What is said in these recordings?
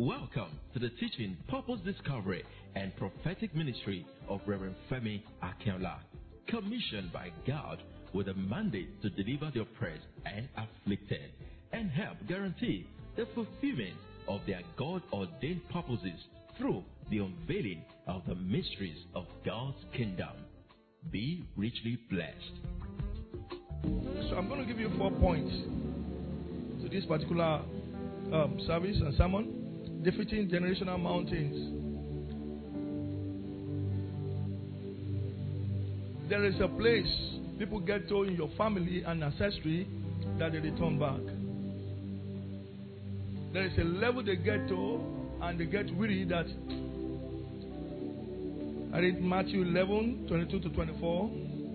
Welcome to the teaching, purpose discovery, and prophetic ministry of Reverend Femi Akinola, commissioned by God with a mandate to deliver the oppressed and afflicted and help guarantee the fulfillment of their God-ordained purposes through the unveiling of the mysteries of God's kingdom. Be richly blessed. So I'm going to give you 4 points to this particular service and sermon. Defeating generational mountains. There is a place people get to in your family and ancestry that they return back. There is a level they get to and they get weary that I read Matthew 11, 22 to 24.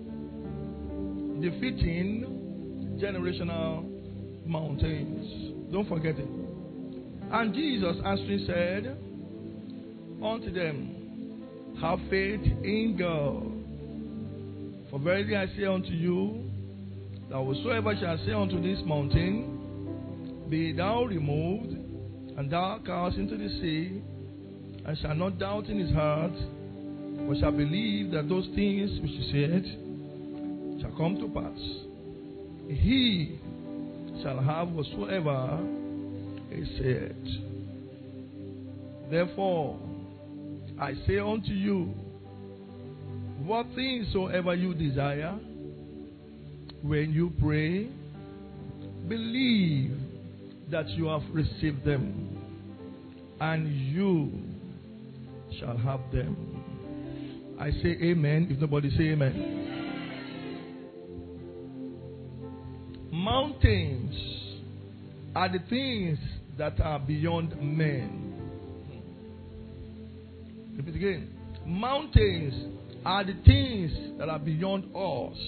Defeating generational mountains. Don't forget it. And Jesus answering said unto them, have faith in God. For verily I say unto you, that whosoever shall say unto this mountain, be thou removed, and thou cast into the sea, and shall not doubt in his heart, but shall believe that those things which he said shall come to pass, he shall have whatsoever he said. Therefore, I say unto you, what things soever you desire, when you pray, believe that you have received them, and you shall have them. I say amen. If nobody say amen. Mountains are the things that are beyond men. Repeat again. Mountains are the things that are beyond us.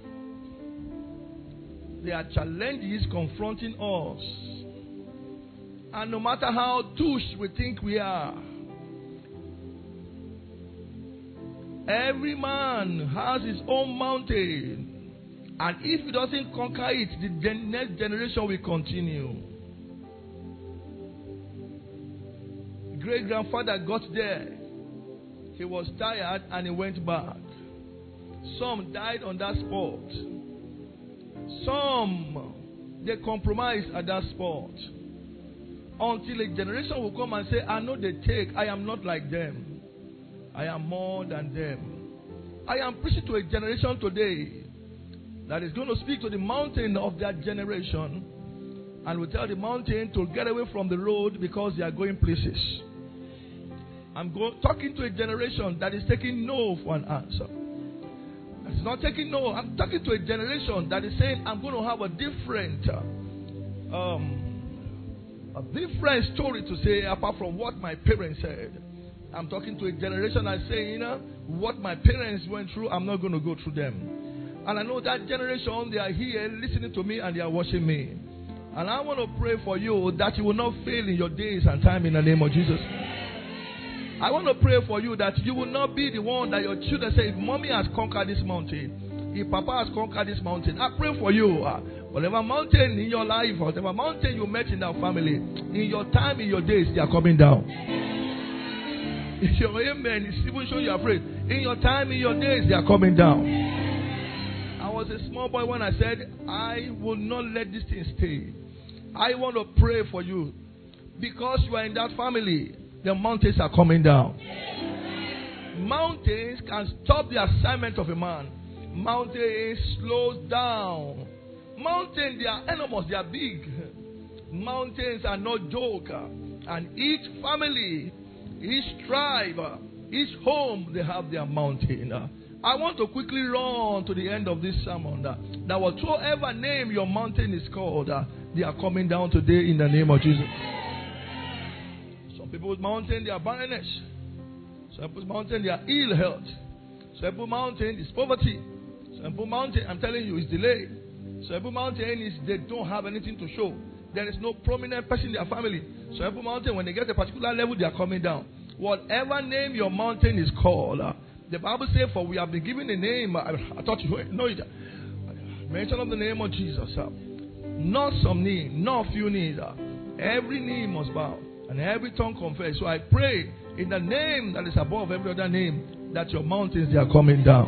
They are challenges confronting us. And no matter how touche we think we are, every man has his own mountain. And if he doesn't conquer it, the next generation will continue. Great-grandfather got there. He was tired and he went back. Some died on that spot. Some, they compromised at that spot. Until a generation will come and say, I know they take, I am not like them. I am more than them. I am preaching to a generation today that is going to speak to the mountain of that generation and will tell the mountain to get away from the road because they are going places. I'm talking to a generation that is taking no for an answer. It's not taking no. I'm talking to a generation that is saying, I'm going to have a different story to say apart from what my parents said. I'm talking to a generation that's saying, what my parents went through, I'm not going to go through them. And I know that generation, they are here listening to me and they are watching me. And I want to pray for you that you will not fail in your days and time in the name of Jesus. I want to pray for you that you will not be the one that your children say, if mommy has conquered this mountain, if papa has conquered this mountain, I pray for you. Whatever mountain in your life, whatever mountain you met in that family, in your time, in your days, they are coming down. If your amen is even showing you afraid, in your time, in your days, they are coming down. I was a small boy when I said, I will not let this thing stay. I want to pray for you. Because you are in that family, the mountains are coming down. Mountains can stop the assignment of a man. Mountains slow down. Mountains, they are enormous, they are big. Mountains are no joke. And each family, each tribe, each home, they have their mountain. I want to quickly run to the end of this sermon. That whatsoever name your mountain is called, they are coming down today in the name of Jesus. Some people's mountain, they are barrenness. Some people's mountain, they are ill health. Some people's mountain is poverty. Some people's mountain, I'm telling you, is delay. Some people's mountain is they don't have anything to show. There is no prominent person in their family. Some people's mountain, when they get a particular level, they are coming down. Whatever name your mountain is called, the Bible says, for we have been given a name. I thought you know it. Mention of the name of Jesus. Not some knee, not few knees. Every knee must bow. And every tongue confess. So I pray in the name that is above every other name that your mountains, they are coming down.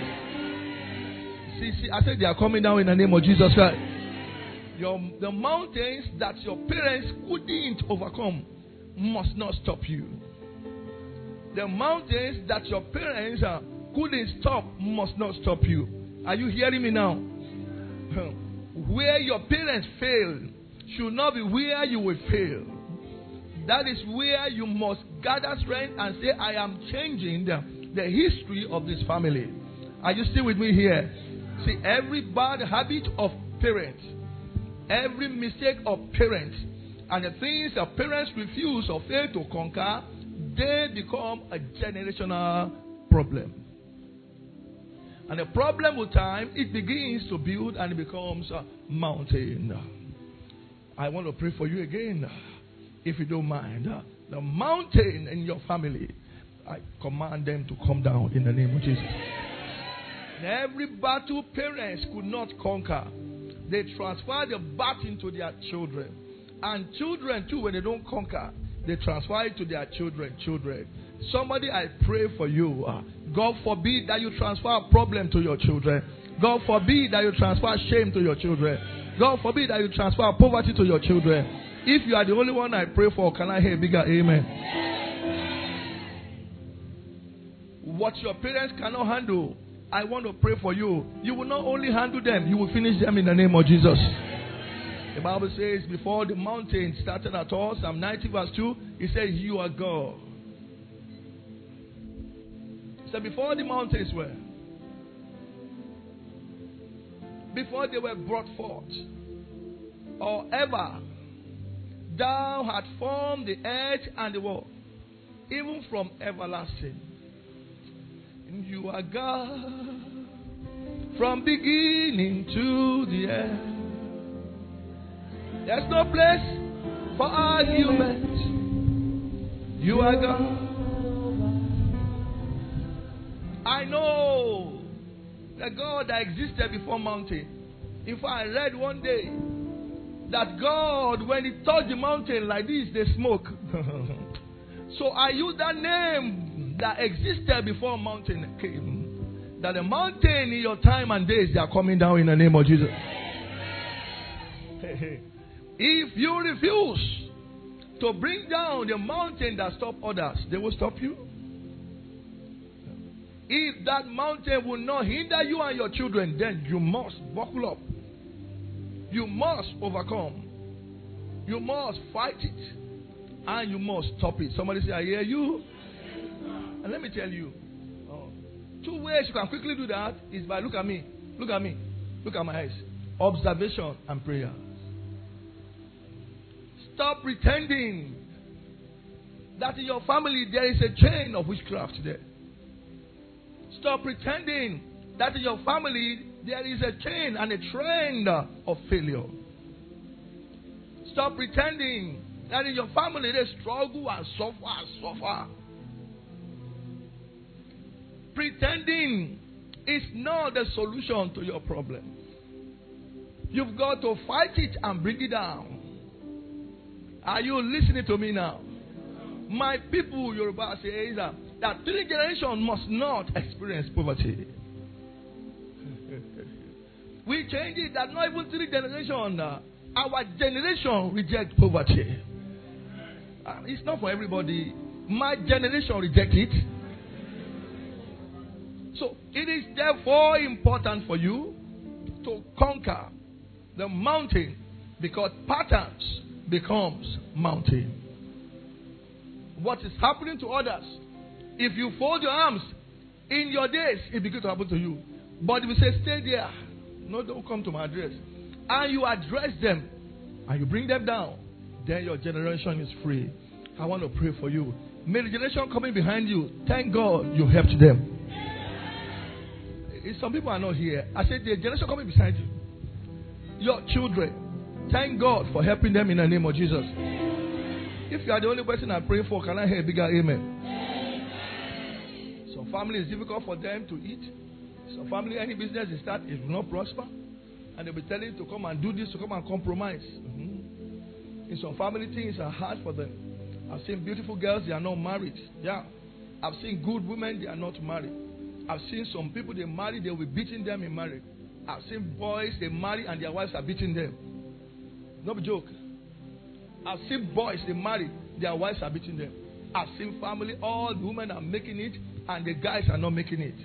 See, I said they are coming down in the name of Jesus Christ. The mountains that your parents couldn't overcome must not stop you. The mountains that your parents couldn't stop must not stop you. Are you hearing me now? Where your parents failed should not be where you will fail. That is where you must gather strength and say, I am changing the history of this family. Are you still with me here? See, every bad habit of parents, every mistake of parents, and the things that parents refuse or fail to conquer, they become a generational problem. And the problem with time, it begins to build and it becomes a mountain. I want to pray for you again, if you don't mind. The mountain in your family, I command them to come down in the name of Jesus. Every battle parents could not conquer, they transfer the battle to their children. And children too, when they don't conquer, they transfer it to their children. Somebody, I pray for you. God forbid that you transfer a problem to your children. God forbid that you transfer shame to your children. God forbid that you transfer poverty to your children. If you are the only one I pray for, can I hear a bigger amen? What your parents cannot handle, I want to pray for you. You will not only handle them, you will finish them in the name of Jesus. The Bible says before the mountain started at all, Psalm 90 verse 2, it says, you are God. So before the mountains were, before they were brought forth, or ever, thou had formed the earth and the world, even from everlasting. And you are God from beginning to the end. There's no place for argument. You are God. I know the God that existed before mountain. In fact, I read one day that God, when He touched the mountain like this, they smoke. So I use that name that existed before mountain came. That the mountain in your time and days, they are coming down in the name of Jesus. If you refuse to bring down the mountain that stop others, they will stop you. If that mountain will not hinder you and your children, then you must buckle up. You must overcome. You must fight it. And you must stop it. Somebody say, I hear you. And let me tell you, two ways you can quickly do that is by look at me. Look at me. Look at my eyes. Observation and prayer. Stop pretending that in your family there is a chain of witchcraft there. Stop pretending that in your family there is a chain and a trend of failure. Stop pretending that in your family they struggle and suffer. Pretending is not the solution to your problem. You've got to fight it and bring it down. Are you listening to me now? My people, Yoruba says that 3 generations must not experience poverty. We change it that not even 3 generations, our generation rejects poverty. It's not for everybody. My generation rejects it. So it is therefore important for you to conquer the mountain, because patterns becomes mountain. What is happening to others, if you fold your arms, in your days it begins to happen to you. But if you say stay there, no, don't come to my address, and you address them and you bring them down, then your generation is free. I want to pray for you. May the generation coming behind you, thank God you helped them. Some people are not here. I said the generation coming beside you, your children, thank God for helping them in the name of Jesus. If you are the only person I pray for, can I hear a bigger amen? Some family is difficult for them to eat. Some family, any business they start, it will not prosper. And they'll be telling you to come and do this, to come and compromise. In some family, things are hard for them. I've seen beautiful girls, they are not married. Yeah. I've seen good women, they are not married. I've seen some people, they marry, they will be beating them in marriage. I've seen boys, they marry and their wives are beating them. No joke. I've seen boys, they marry, their wives are beating them. I've seen family, all the women are making it and the guys are not making it.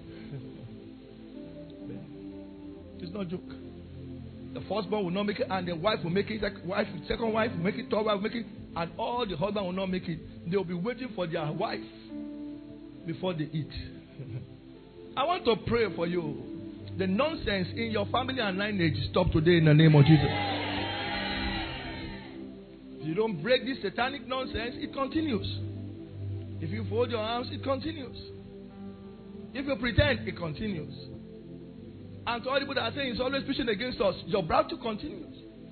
It's not a joke. The firstborn will not make it and the wife will make it. Second wife will make it, third wife will make it, and all the husband will not make it. They will be waiting for their wife before they eat. I want to pray for you. The nonsense in your family and lineage stop today in the name of Jesus. If you don't break this satanic nonsense, it continues. If you fold your arms, it continues. If you pretend, it continues. And to all the people that are saying it's always pushing against us, your battle continues.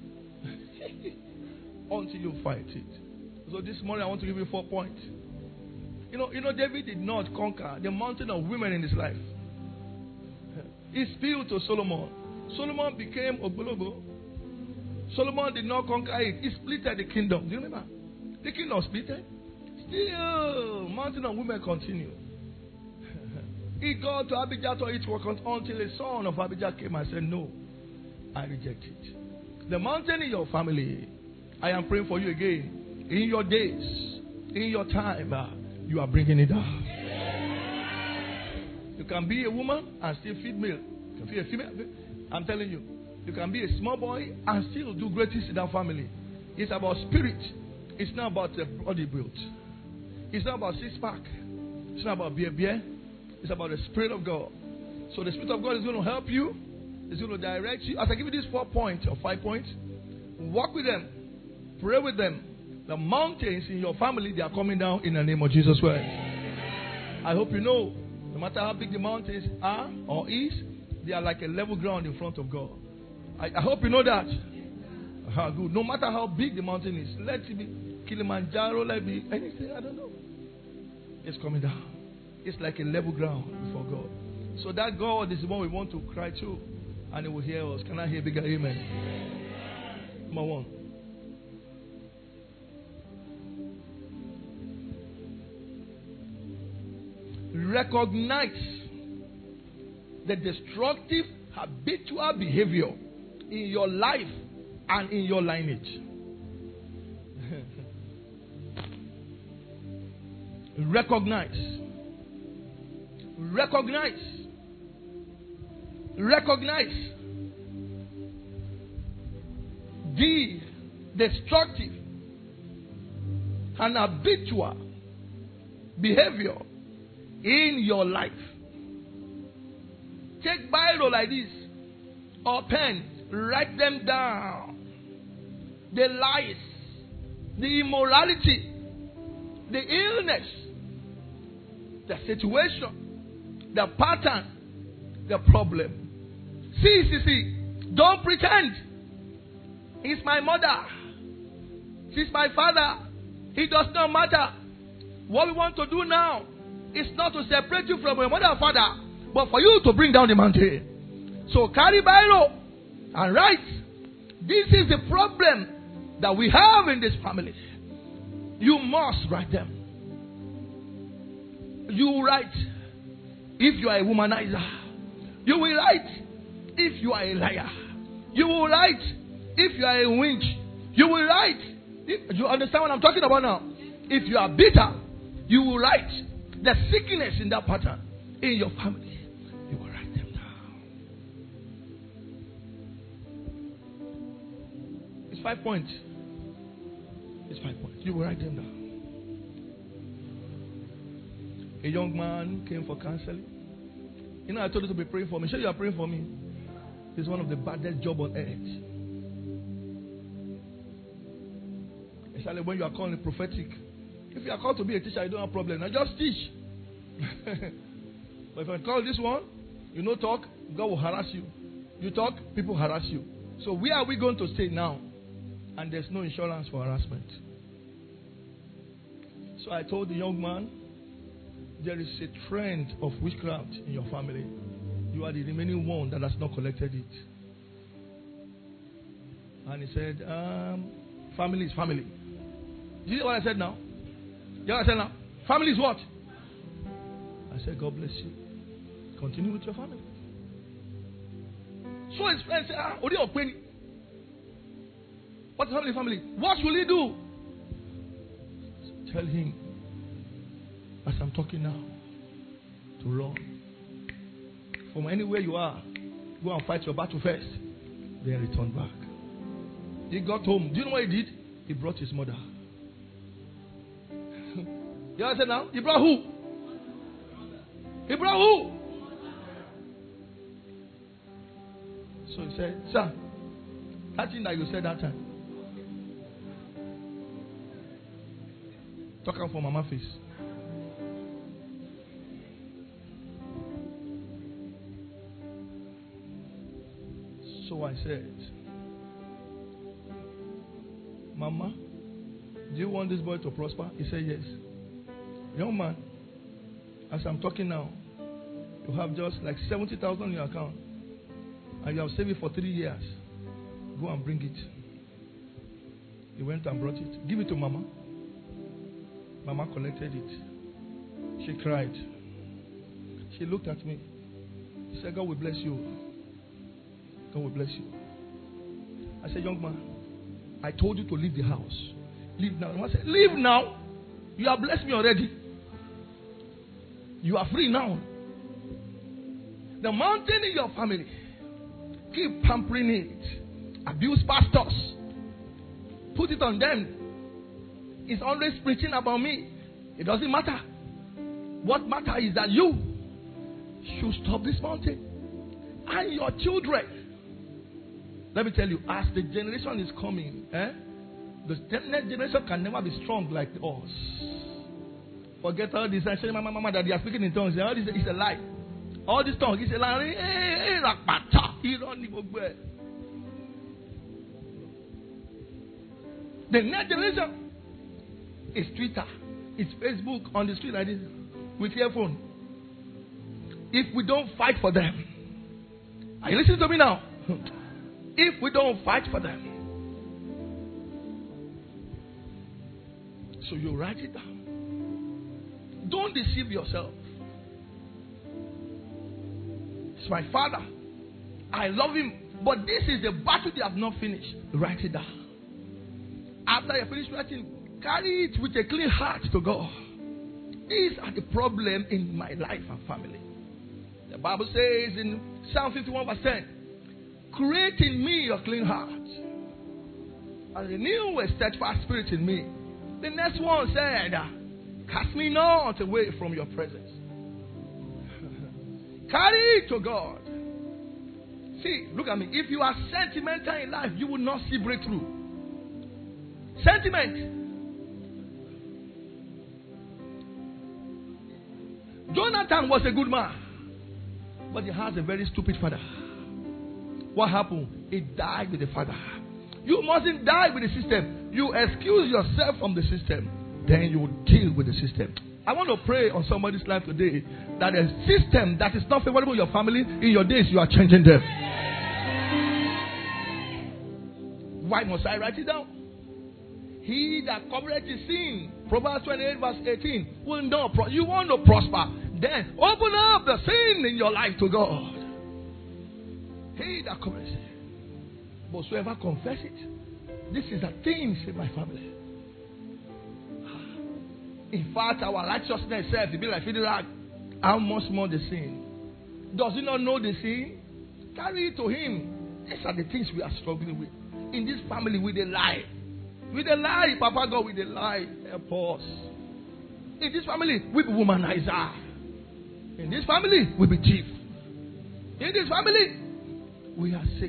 Until you fight it. So this morning I want to give you 4 points. You know, David did not conquer the mountain of women in his life. He spilled to Solomon. Solomon became Ogologo. Solomon did not conquer it. He splitted the kingdom. Do you remember? The kingdom splitted. Still, mountain of women continued. He got to Abijah to eat work until a son of Abijah came and said, no, I reject it. The mountain in your family, I am praying for you again. In your days, in your time, you are bringing it down. You can be a woman and still feed milk. You can be a female. I'm telling you. You can be a small boy and still do great things in that family. It's about spirit. It's not about the body built. It's not about six-pack. It's not about beer. It's about the Spirit of God. So the Spirit of God is going to help you. It's going to direct you. As I give you these 4 points or 5 points, walk with them. Pray with them. The mountains in your family, they are coming down in the name of Jesus Christ. I hope you know, no matter how big the mountains are or is, they are like a level ground in front of God. I hope you know that. Good. No matter how big the mountain is, let it be Kilimanjaro, let it be anything, I don't know. It's coming down. It's like a level ground before God. So that God is the one we want to cry to, and He will hear us. Can I hear bigger amen? Number 1. Recognize the destructive habitual behavior in your life and in your lineage. Recognize the destructive and habitual behavior in your life. Take Bible like this or pen, write them down. The lies, the immorality, the illness, the situation, the pattern, the problem. See. Don't pretend. It's my mother. She's my father. It does not matter. What we want to do now is not to separate you from your mother and father, but for you to bring down the mountain. So carry Bible and write. This is the problem that we have in this family. You must write them. You write if you are a womanizer. You will write if you are a liar. You will write if you are a winch. You will write. You understand what I'm talking about now? If you are bitter, you will write the sickness in that pattern in your family. You will write them down. It's 5 points. It's 5 points. You will write them down. A young man came for counseling. You know, I told you to be praying for me. Sure, you are praying for me. It's one of the baddest jobs on earth. Especially when you are called prophetic. If you are called to be a teacher, you don't have a problem. Now just teach. But if I call this one, you know, talk, God will harass you. You talk, people harass you. So where are we going to stay now? And there's no insurance for harassment. So I told the young man, there is a trend of witchcraft in your family. You are the remaining one that has not collected it. And he said, family is family. Do you know what I said now? You know what I said now? Family is what? I said, God bless you. Continue with your family. So his friend said, what's the family? What will he do? Tell him, as I'm talking now, to run. From anywhere you are, go and fight your battle first. Then return back. He got home. Do you know what he did? He brought his mother. You understand now? He brought who? He brought who? So he said, sir, that thing that you said that time, talking for mama face. So I said, Mama, do you want this boy to prosper? He said, yes. Young man, as I'm talking now, you have just like 70,000 in your account. And you have saved it for 3 years. Go and bring it. He went and brought it. Give it to Mama. Mama collected it. She cried. She looked at me. She said, God will bless you. God will bless you. I said, young man, I told you to leave the house. Leave now. I said, leave now. You have blessed me already. You are free now. The mountain in your family, keep pampering it. Abuse pastors. Put it on them. It's always preaching about me. It doesn't matter. What matters is that you should stop this mountain. And your children. Let me tell you, as the generation is coming, the next generation can never be strong like us. Forget all this. I say, mama, that they are speaking in tongues. All this is a lie. All this tongue is a lie. The next generation is Twitter, it's Facebook on the street like this with earphone. If we don't fight for them, are you listening to me now? If we don't fight for them, so you write it down. Don't deceive yourself. It's my father. I love him. But this is the battle they have not finished. Write it down. After you finish writing, carry it with a clean heart to God. These are the problems in my life and family. The Bible says in Psalm 51 verse 10, create in me a clean heart and renew a steadfast spirit in me. The next one said, cast me not away from your presence. Carry it to God. See, look at me. If you are sentimental in life, you will not see breakthrough. Sentiment. Jonathan was a good man, but he has a very stupid father. What happened? He died with the father. You mustn't die with the system. You excuse yourself from the system, then you will deal with the system. I want to pray on somebody's life today that a system that is not favorable in your family, in your days, you are changing them. Why must I write it down? He that covereth his sin, Proverbs 28 verse 18, will not you want to prosper. Then open up the sin in your life to God. He that covereth sin, whatsoever confess it. This is the things in my family. In fact, our righteousness itself will be like feeding rag. How much more the sin? Does he not know the sin? Carry it to him. These are the things we are struggling with. In this family, with a lie. With a lie, Papa God, with a lie. Help us. In this family, we be womanizer. In this family, we be thief. In this family, we are sick.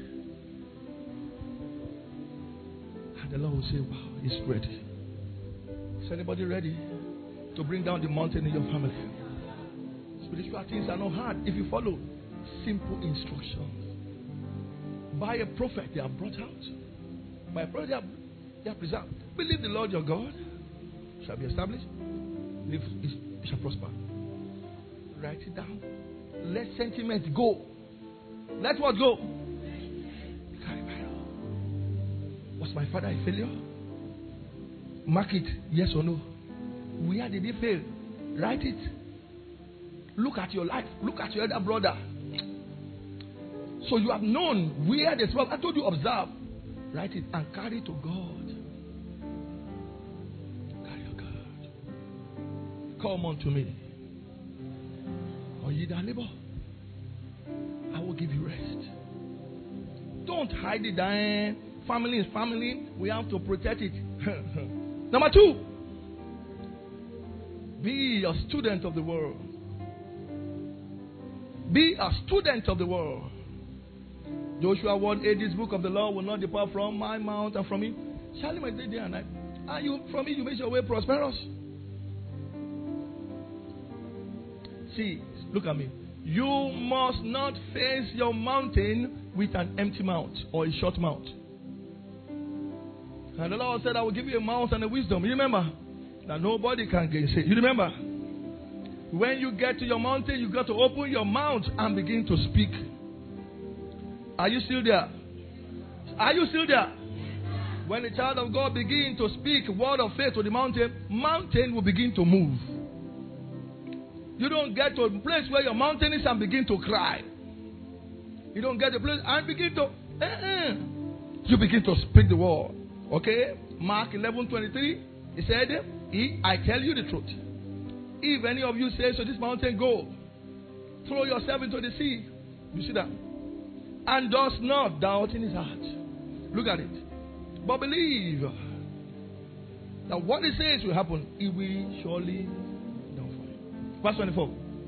And the Lord will say, wow, He's ready. Is anybody ready to bring down the mountain in your family? Spiritual things are not hard if you follow simple instructions. By a prophet, they are brought out. By a prophet, they are preserved. Believe the Lord your God shall be established. Believe it shall prosper. Write it down. Let sentiment go. Let what go? Was my father a failure? Mark it, yes or no. Where did he fail? Write it. Look at your life. Look at your elder brother. So you have known where the problem. I told you, observe. Write it and carry it to God. Carry to God. Come unto me. Or ye that labor, I will give you rest. Don't hide it down. Family is family. We have to protect it. Number 2, be a student of the world. Be a student of the world. Joshua 1:8, this book of the law will not depart from my mouth and from you. Shall my day and night. And you from it you make your way prosperous. See, look at me. You must not face your mountain with an empty mouth or a short mouth. And the Lord said, I will give you a mouth and a wisdom. You remember? That nobody can gainsay. You remember? When you get to your mountain, you got to open your mouth and begin to speak. Are you still there? Are you still there? When the child of God begins to speak word of faith to the mountain will begin to move. You don't get to a place where your mountain is and begin to cry. You don't get to a place and begin to you begin to speak the word. Okay? Mark 11:23. He said, I tell you the truth. If any of you says to this mountain, go, throw yourself into the sea. You see that? And does not doubt in his heart. Look at it. But believe that what he says will happen. It will surely done for you. Verse 24.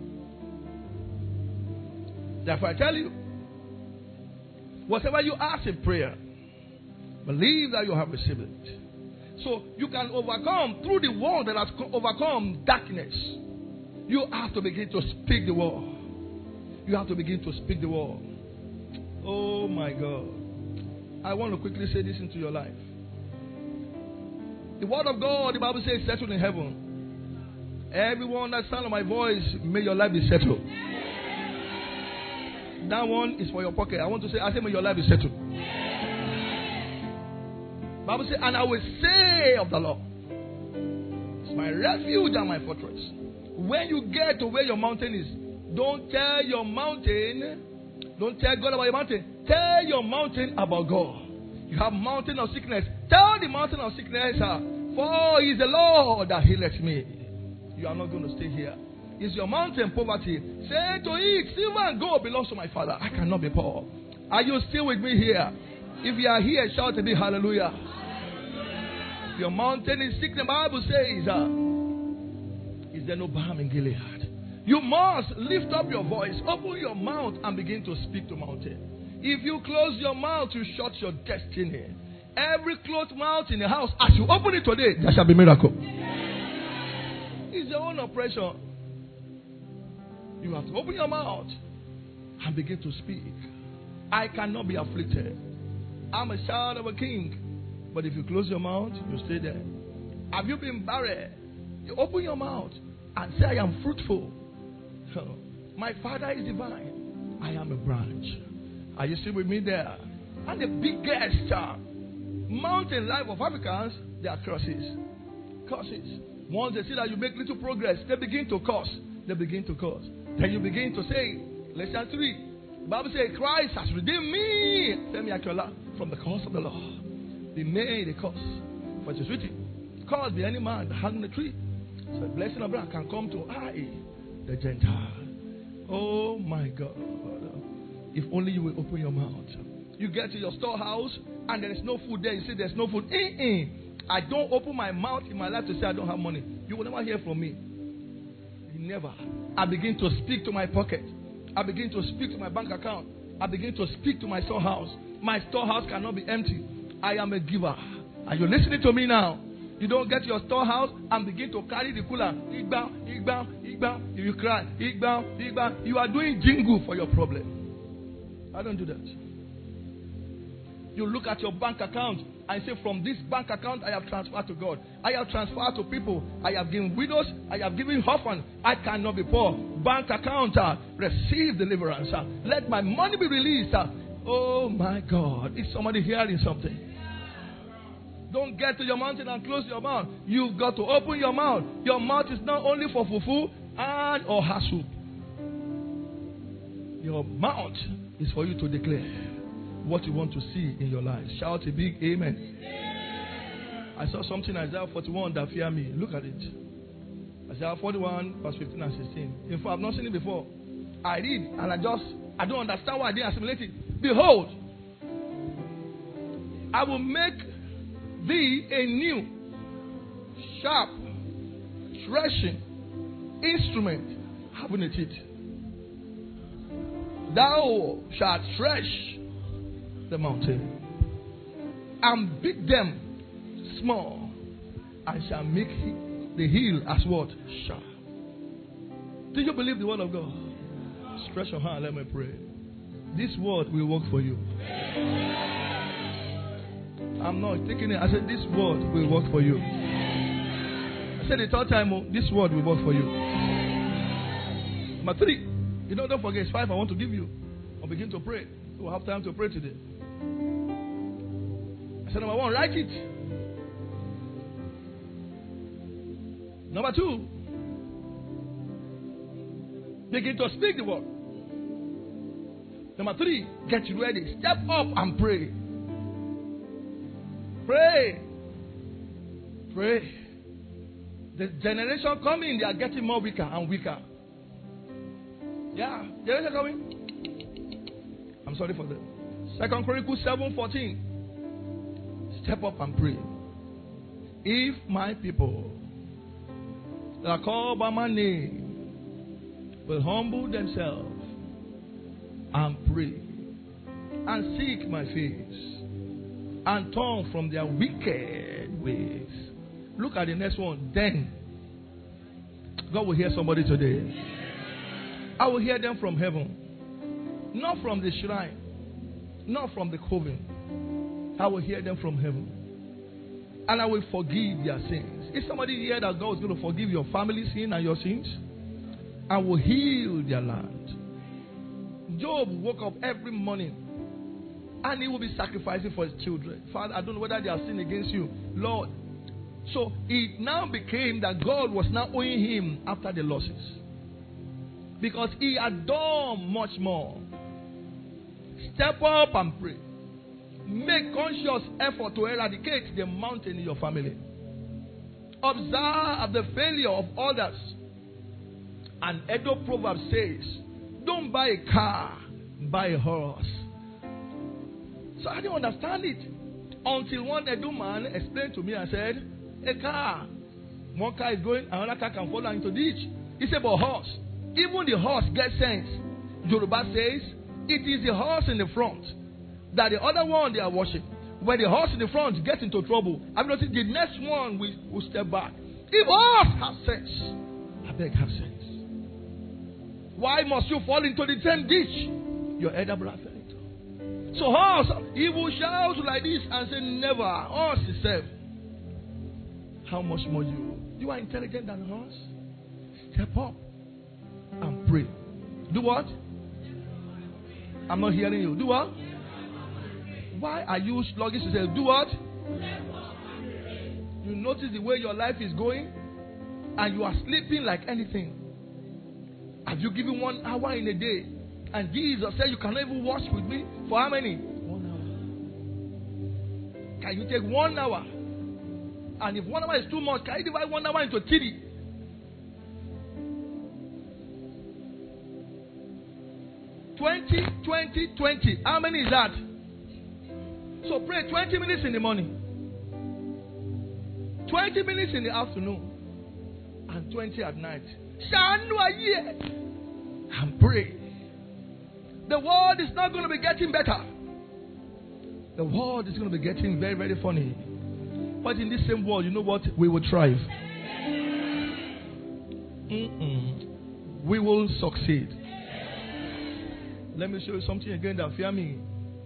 Therefore I tell you, whatever you ask in prayer, believe that you have received it. So you can overcome through the word that has overcome darkness. You have to begin to speak the word. You have to begin to speak the word. Oh my God. I want to quickly say this into your life. The word of God, the Bible says, is settled in heaven. Everyone that sound of my voice, may your life be settled. That one is for your pocket. I want to say, may your life be settled. Bible says, and I will say of the Lord, it's my refuge and my fortress. When you get to where your mountain is, don't tell your mountain, don't tell God about your mountain. Tell your mountain about God. You have mountain of sickness. Tell the mountain of sickness, for he is the Lord that healeth me. You are not going to stay here. Is your mountain poverty? Say to it, silver and gold belongs to my Father. I cannot be poor. Are you still with me here? If you are here, shout a big hallelujah. If your mountain is sick, the Bible says, is there no balm in Gilead? You must lift up your voice, open your mouth, and begin to speak to mountain. If you close your mouth, you shut your destiny. Every closed mouth in the house, as you open it today, there shall be miracle. It's your own oppression. You have to open your mouth and begin to speak. I cannot be afflicted. I'm a child of a king. But if you close your mouth, you stay there. Have you been barren? You open your mouth and say, I am fruitful. My Father is divine. I am a branch. Are you still with me there? And the biggest mountain life of Africans, they are curses. Curses. Once they see that you make little progress, they begin to curse. They begin to curse. Then you begin to say, lesson 3. The Bible says, Christ has redeemed me, Femi Akiola, from the curse of the law. He made a curse. For it is written, curse be any man that hung on the tree. So the blessing of Abraham can come to I, the Gentile. Oh my God. If only you will open your mouth. You get to your storehouse and there is no food there. You say there's no food. I don't open my mouth in my life to say I don't have money. You will never hear from me. Never. I begin to speak to my pocket. I begin to speak to my bank account. I begin to speak to my storehouse. My storehouse cannot be empty. I am a giver. Are you listening to me now? You don't get to your storehouse and begin to carry the cooler. Igba. You cry. Igba. You are doing jingle for your problem. I don't do that. You look at your bank account and say, from this bank account, I have transferred to God. I have transferred to people. I have given widows. I have given orphans. I cannot be poor. Bank account, receive deliverance. Let my money be released. Oh my God. Is somebody hearing something? Don't get to your mountain and close your mouth. You've got to open your mouth. Your mouth is not only for fufu and oha soup. Your mouth is for you to declare what you want to see in your life. Shout a big amen. I saw something in Isaiah 41 that feared me. Look at it. Isaiah 41 verse 15 and 16. In fact, I've not seen it before. I read and I don't understand why I didn't assimilate it. Behold, I will make thee a new, sharp, threshing instrument having a teeth. Thou shalt thresh the mountain and beat them small, and shall make the hill as what? Sharp. Do you believe the word of God? Stretch your hand, let me pray. This word will work for you. I'm not taking it. I said this word will work for you. I said the third time, this word will work for you. Number 3, don't forget, it's 5 I want to give you. I'll begin to pray. We'll have time to pray today. I said number 1, write it. Number 2, begin to speak the word. Number 3, get ready. Step up and pray. Pray. Pray. The generation coming, they are getting more weaker and weaker. Yeah, generation coming. I'm sorry for that. 2 Chronicles 7:14. Step up and pray. If my people that are called by my name will humble themselves and pray and seek my face and turn from their wicked ways. Look at the next one. Then God will hear somebody today. I will hear them from heaven. Not from the shrine. Not from the coven. I will hear them from heaven. And I will forgive their sins. Is somebody here that God is going to forgive your family sin and your sins? I will heal their land. Job woke up every morning and he will be sacrificing for his children. Father, I don't know whether they have sinned against you, Lord. So it now became that God was now owing him after the losses, because he had done much more. Step up and pray. Make conscious effort to eradicate the mountain in your family. Observe the failure of others. And Edo proverb says, don't buy a car, buy a horse. So I didn't understand it until one Edo man explained to me and said, a car, one car is going, another car can fall into the ditch. He said, but horse, even the horse gets sense. Yoruba says, it is the horse in the front that the other one they are watching. When the horse in the front gets into trouble, I've noticed the next one will step back. If horse has sense, I beg have sense. Why must you fall into the same ditch your elder brother fell into? So horse, he will shout like this and say, never. Horse is safe. How much more you? You are intelligent than horse. Step up and pray. Do what? I'm not hearing you. Do what? Why are you sluggish to say, do what? You notice the way your life is going and you are sleeping like anything. Have you given 1 hour in a day? And Jesus said you cannot even watch with me for how many? 1 hour. Can you take 1 hour? And if 1 hour is too much, can you divide 1 hour into 3? $20. How many is that? So pray 20 minutes in the morning, 20 minutes in the afternoon, and 20 at night. And pray. The world is not going to be getting better. The world is going to be getting very, very funny. But in this same world, you know what? We will thrive. We will succeed. Let me show you something again that fear me.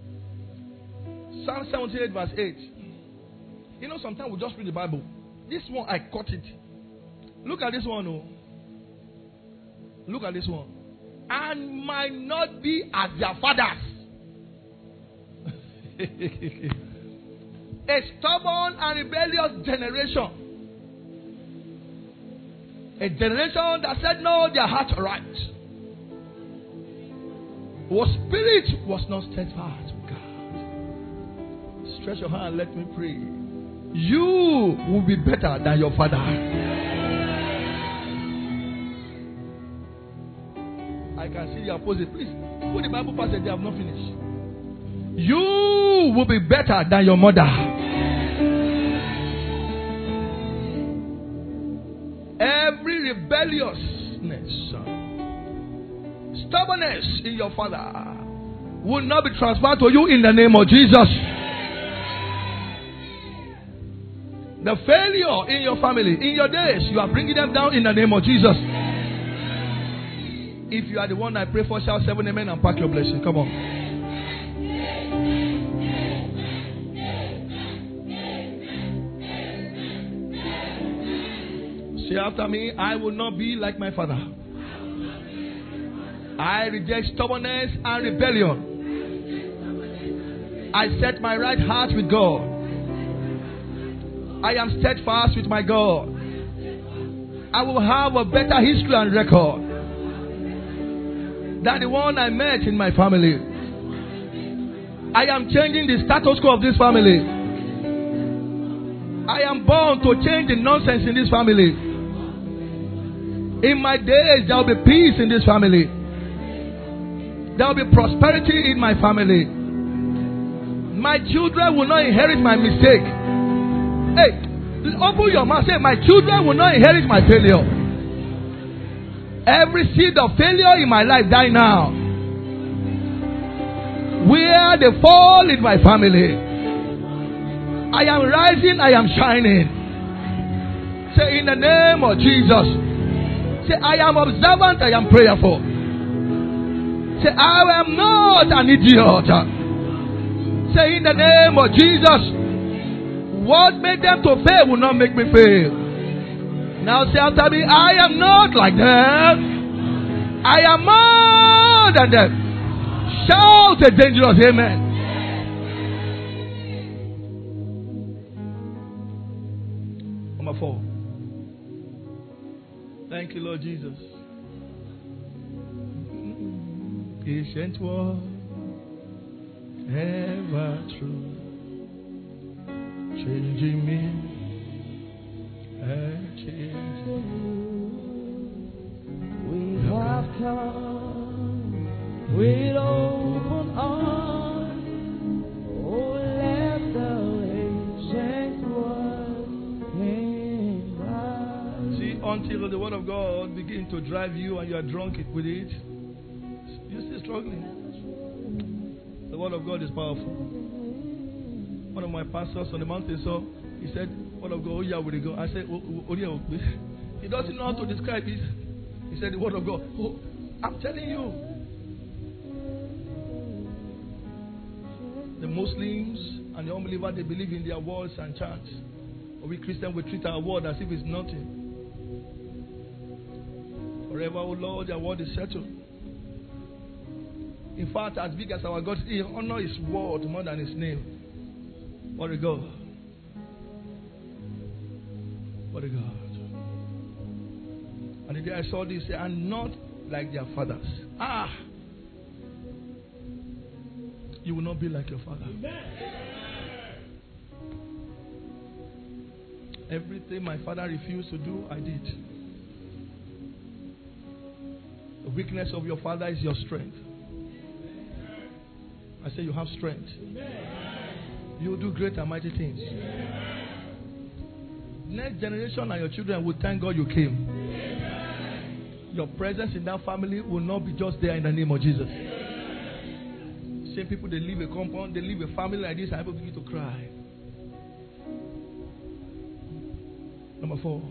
Psalm 78 verse 8. You know, sometimes we just read the Bible. This one, I caught it. Look at this one. Oh. Look at this one. And might not be as their fathers. A stubborn and rebellious generation. A generation that said no, their heart right. Whose spirit was not steadfast with God. Stretch your hand and let me pray. You will be better than your father. I can see the opposite. Please put the Bible passage. They have not finished. You will be better than your mother. Every rebelliousness, stubbornness in your father will not be transferred to you in the name of Jesus. The failure in your family, in your days, you are bringing them down in the name of Jesus. If you are the one I pray for, shout 7 amen and pack your blessing. Come on. Say after me, I will not be like my father. I reject stubbornness and rebellion. I set my right heart with God. I am steadfast with my God. I will have a better history and record than the one I met in my family. I am changing the status quo of this family. I am born to change the nonsense in this family. In my days, there will be peace in this family. There will be prosperity in my family. My children will not inherit my mistake. Hey, open your mouth. Say, my children will not inherit my failure. Every seed of failure in my life die now. Where they fall in my family, I am rising, I am shining. Say, in the name of Jesus. Say, I am observant, I am prayerful. Say, I am not an idiot. Say, in the name of Jesus. What made them to fail will not make me fail. Now say after me, I am not like them. I am more than them. Shout a dangerous amen. Number 4. Thank you, Lord Jesus. Patient word, ever true, changing me and changing. We have come with open arms. Oh, let the ancient word in us. See, until the word of God begins to drive you and you are drunk with it, you're still struggling. The word of God is powerful. One of my pastors on the mountain saw, he said, word of God, oh yeah, will it go? I said, oh yeah, he doesn't know how to describe it. He said, the word of God. Oh, I'm telling you. The Muslims and the unbelievers, they believe in their words and chants. But we Christians, we treat our word as if it's nothing. Forever, oh Lord, their word is settled. In fact, as big as our God, He honor His word more than His name. What a God. What a God. And the day I saw this, and not like their fathers. You will not be like your father. Everything my father refused to do, I did. The weakness of your father is your strength. I say you have strength. You will do great and mighty things. Next generation and your children will thank God you came. Your presence in that family will not be just there in the name of Jesus. Same people, they leave a compound, they leave a family like this, and people begin to cry. Number 4.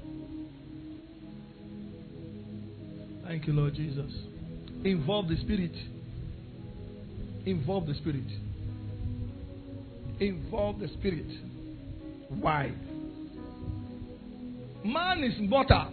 Thank you, Lord Jesus. Involve the Spirit. Involve the Spirit. Involve the Spirit. Why? Man is mortal.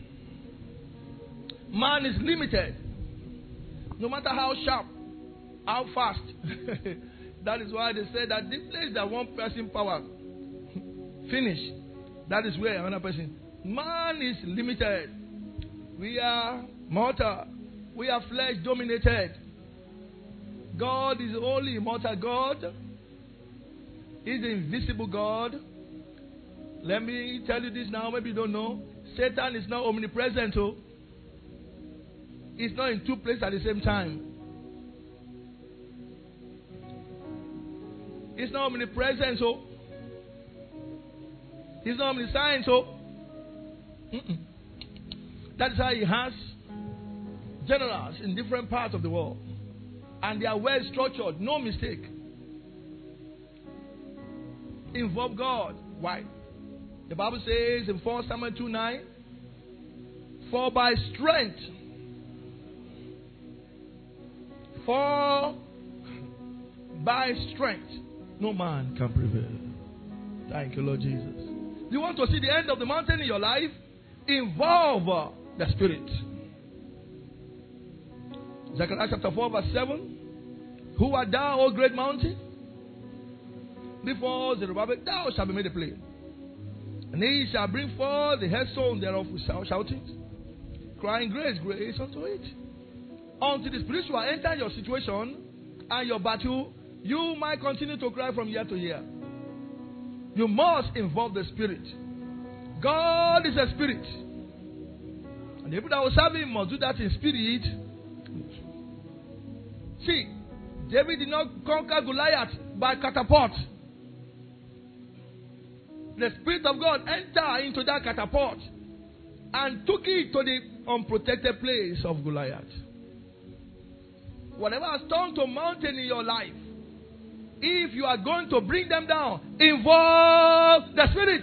Man is limited. No matter how sharp, how fast That is why they say that the place that one person power finish, that is where another person. Man is limited. We are mortal. We are flesh dominated. God is the only immortal God. He's the invisible God. Let me tell you this now, maybe you don't know. Satan is not omnipresent. Oh. He's not in two places at the same time. He's not omnipresent. So he's not omniscient. So that's how he has generals in different parts of the world. And they are well structured. No mistake. Involve God. Why? The Bible says in 1 Samuel 2:9, for by strength, no man can prevail. Thank you, Lord Jesus. You want to see the end of the mountain in your life? Involve the Spirit. Zechariah chapter 4 verse 7. Who art thou, O great mountain? Before Zerubbabel, thou shalt be made a plain. And he shall bring forth the headstone thereof with shouting, crying, grace, grace unto it. Until the spiritual enter your situation and your battle, you might continue to cry from year to year. You must involve the Spirit. God is a Spirit. And the people that will serve Him must do that in spirit. See, David did not conquer Goliath by catapult. The Spirit of God entered into that catapult and took it to the unprotected place of Goliath. Whatever has turned to a mountain in your life, if you are going to bring them down, involve the Spirit.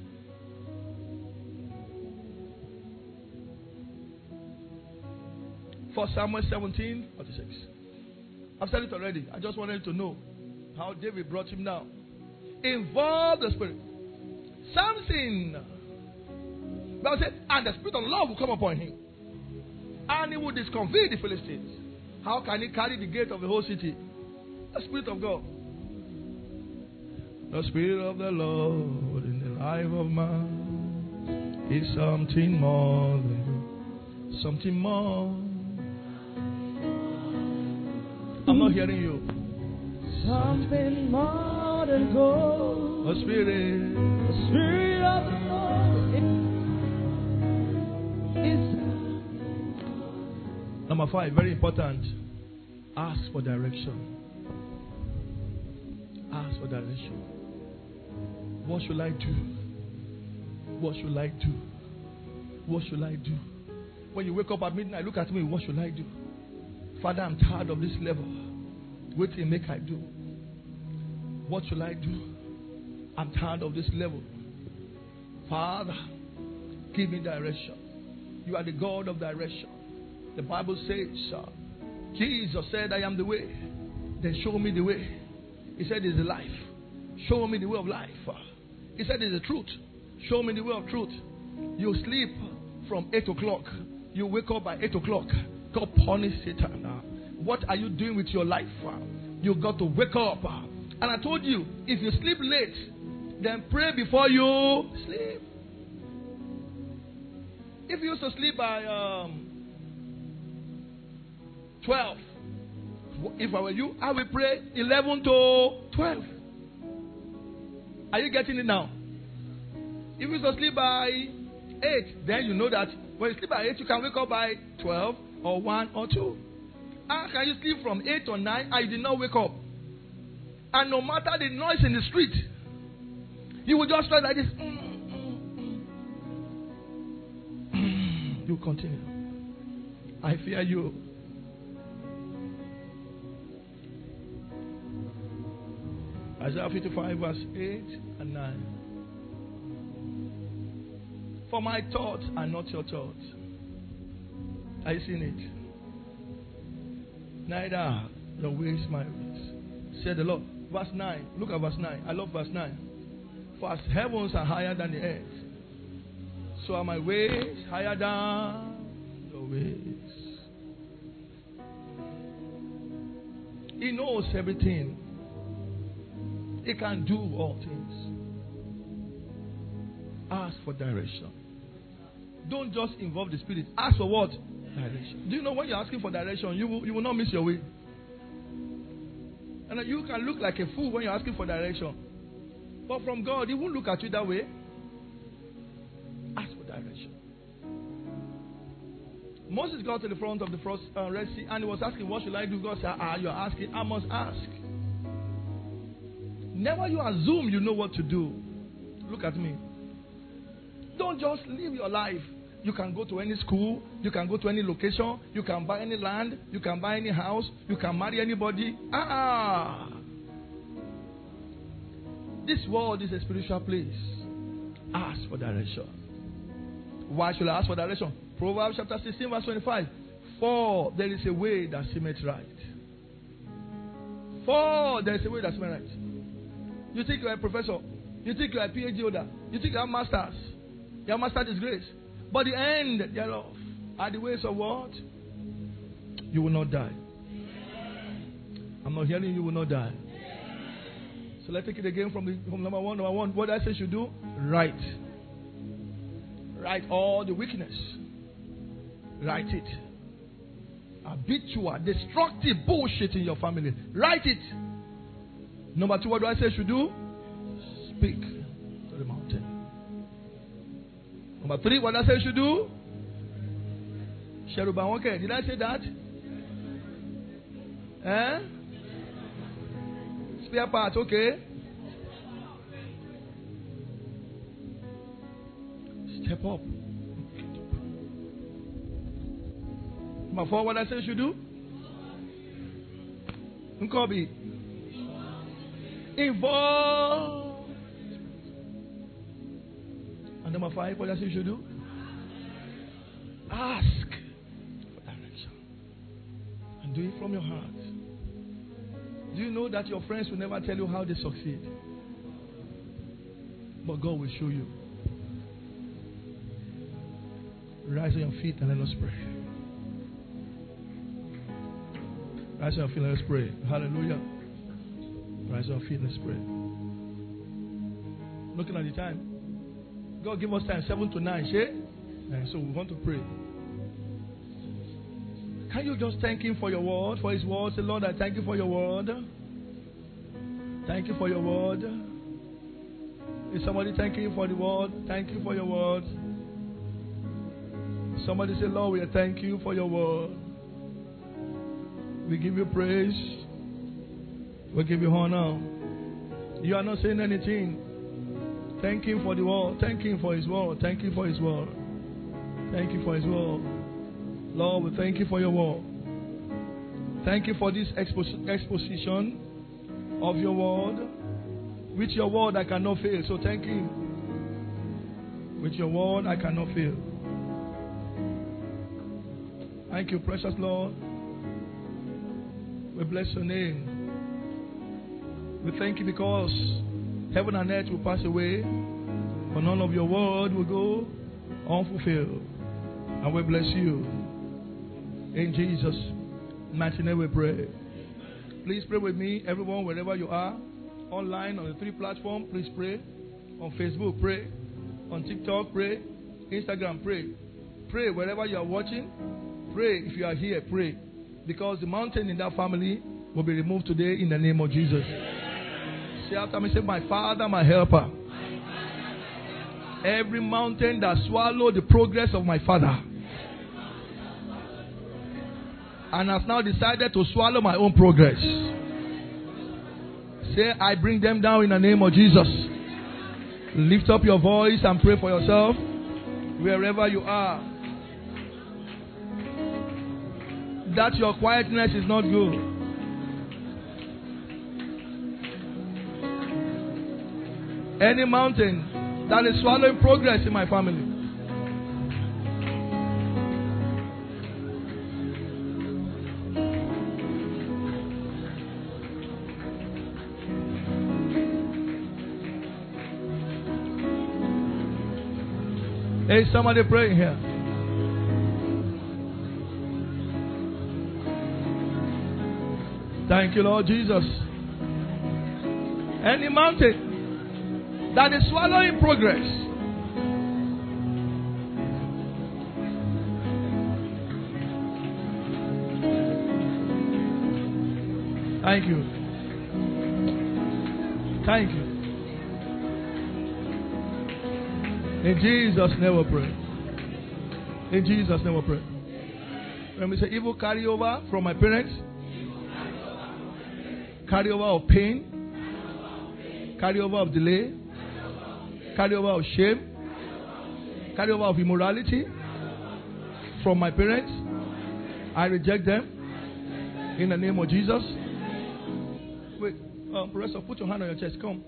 For Samuel 17:46. I've said it already. I just wanted to know how David brought him down. Involve the Spirit. Samson, Bible said, and the Spirit of the Lord will come upon him, and he will discomfit the Philistines. How can he carry the gate of the whole city? The Spirit of God. The Spirit of the Lord in the life of man is something more than something more. I'm not hearing you. Something more than gold. The Spirit. The Spirit of the Lord is. Number 5, very important. Ask for direction. Ask for direction. What should I do? What should I do? What should I do? When you wake up at midnight, look at me. What should I do? Father, I'm tired of this level. What will make I do? What should I do? I'm tired of this level. Father, give me direction. You are the God of direction. The Bible says, Jesus said, I am the way. Then show me the way. He said, it's the life. Show me the way of life. He said, it's the truth. Show me the way of truth. You sleep from 8 o'clock. You wake up by 8 o'clock. God punish Satan. What are you doing with your life? You got to wake up. And I told you, if you sleep late, then pray before you sleep. If you used to sleep by 12, if I were you, I will pray 11 to 12. Are you getting it now? If you used to sleep by 8, then you know that when you sleep by 8, you can wake up by 12 or 1 or 2. How can you sleep from 8 or 9 and you did not wake up? And no matter the noise in the street, you will just try like this. You continue. I fear you. Isaiah 55 verse 8 and 9. For my thoughts are not your thoughts. Are you seeing it? Neither your ways my ways, said the Lord. Verse 9. Look at verse 9. I love verse 9. For as heavens are higher than the earth, so are my ways higher than your ways. He knows everything. He can do all things. Ask for direction. Don't just involve the Spirit. Ask for what? Direction. Do you know when you're asking for direction, you will not miss your way. And you can look like a fool when you're asking for direction. But from God, He won't look at you that way. Ask for direction. Moses got to the front of the first Red Sea and he was asking, what should I do? God said, you're asking, I must ask. Never you assume you know what to do. Look at me. Don't just live your life. You can go to any school. You can go to any location. You can buy any land. You can buy any house. You can marry anybody. This world is a spiritual place. Ask for direction. Why should I ask for direction? Proverbs chapter 16 verse 25. For there is a way that seemeth right. For there is a way that seemeth right. You think you are a professor. You think you are a PhD holder. You think you have masters. Your master is grace. But the end thereof are the ways of what? You will not die. I'm not hearing you will not die. So let's take it again from number one. Number one, what I say should do? Write. Write all the weakness. Write it. Habitual, destructive bullshit in your family. Write it. Number two, what do I say should do? Speak to the mountain. Number three, what I say should do? Sheruba, okay. Did I say that? Spare part, okay. Step up. Number four, what I say should do? Nkobi. Involve. And number five, what I say you should do? Ask for direction. And do it from your heart. Do you know that your friends will never tell you how they succeed? But God will show you. Rise on your feet and let us pray. Rise on your feet and let us pray. Hallelujah. Rise on your feet and let's pray. Looking at the time. God give us time 7 to 9, shey? So we want to pray. Can you just thank Him for your word, for His word? Say, Lord, I thank you for your word. Thank you for your word. Is somebody thanking you for the word? Thank you for your word. Somebody say, Lord, we thank you for your word. We give you praise. We give you honor. You are not saying anything. Thank Him for the word. Thank Him for His word. Thank you for His word. Thank you for His word. Lord, we thank you for your word. Thank you for this exposition of your word. With your word, I cannot fail. So thank Him. With your word, I cannot fail. Thank you, precious Lord. We bless your name. We thank you because heaven and earth will pass away, but none of your word will go unfulfilled. And we bless you. In Jesus' mighty name we pray. Please pray with me, everyone, wherever you are. Online, on the 3 platforms, please pray. On Facebook, pray. On TikTok, pray. Instagram, pray. Pray wherever you are watching. Pray if you are here, pray. Because the mountain in that family will be removed today in the name of Jesus. Say after me, say, my Father, my helper. Every mountain that swallowed the progress of my father and has now decided to swallow my own progress. Say, I bring them down in the name of Jesus. Lift up your voice and pray for yourself wherever you are. That your quietness is not good. Any mountain that is swallowing progress in my family. Hey, somebody praying here. Thank you, Lord Jesus. Any mountain that is swallowing progress. Thank you. Thank you. In Jesus' name we pray. In Jesus' name we pray. When we say evil carry over from my parents, carry over of pain, carry over of delay, carry over of shame, carry over of immorality from my parents, I reject them in the name of Jesus. Wait, Professor, put your hand on your chest. Come.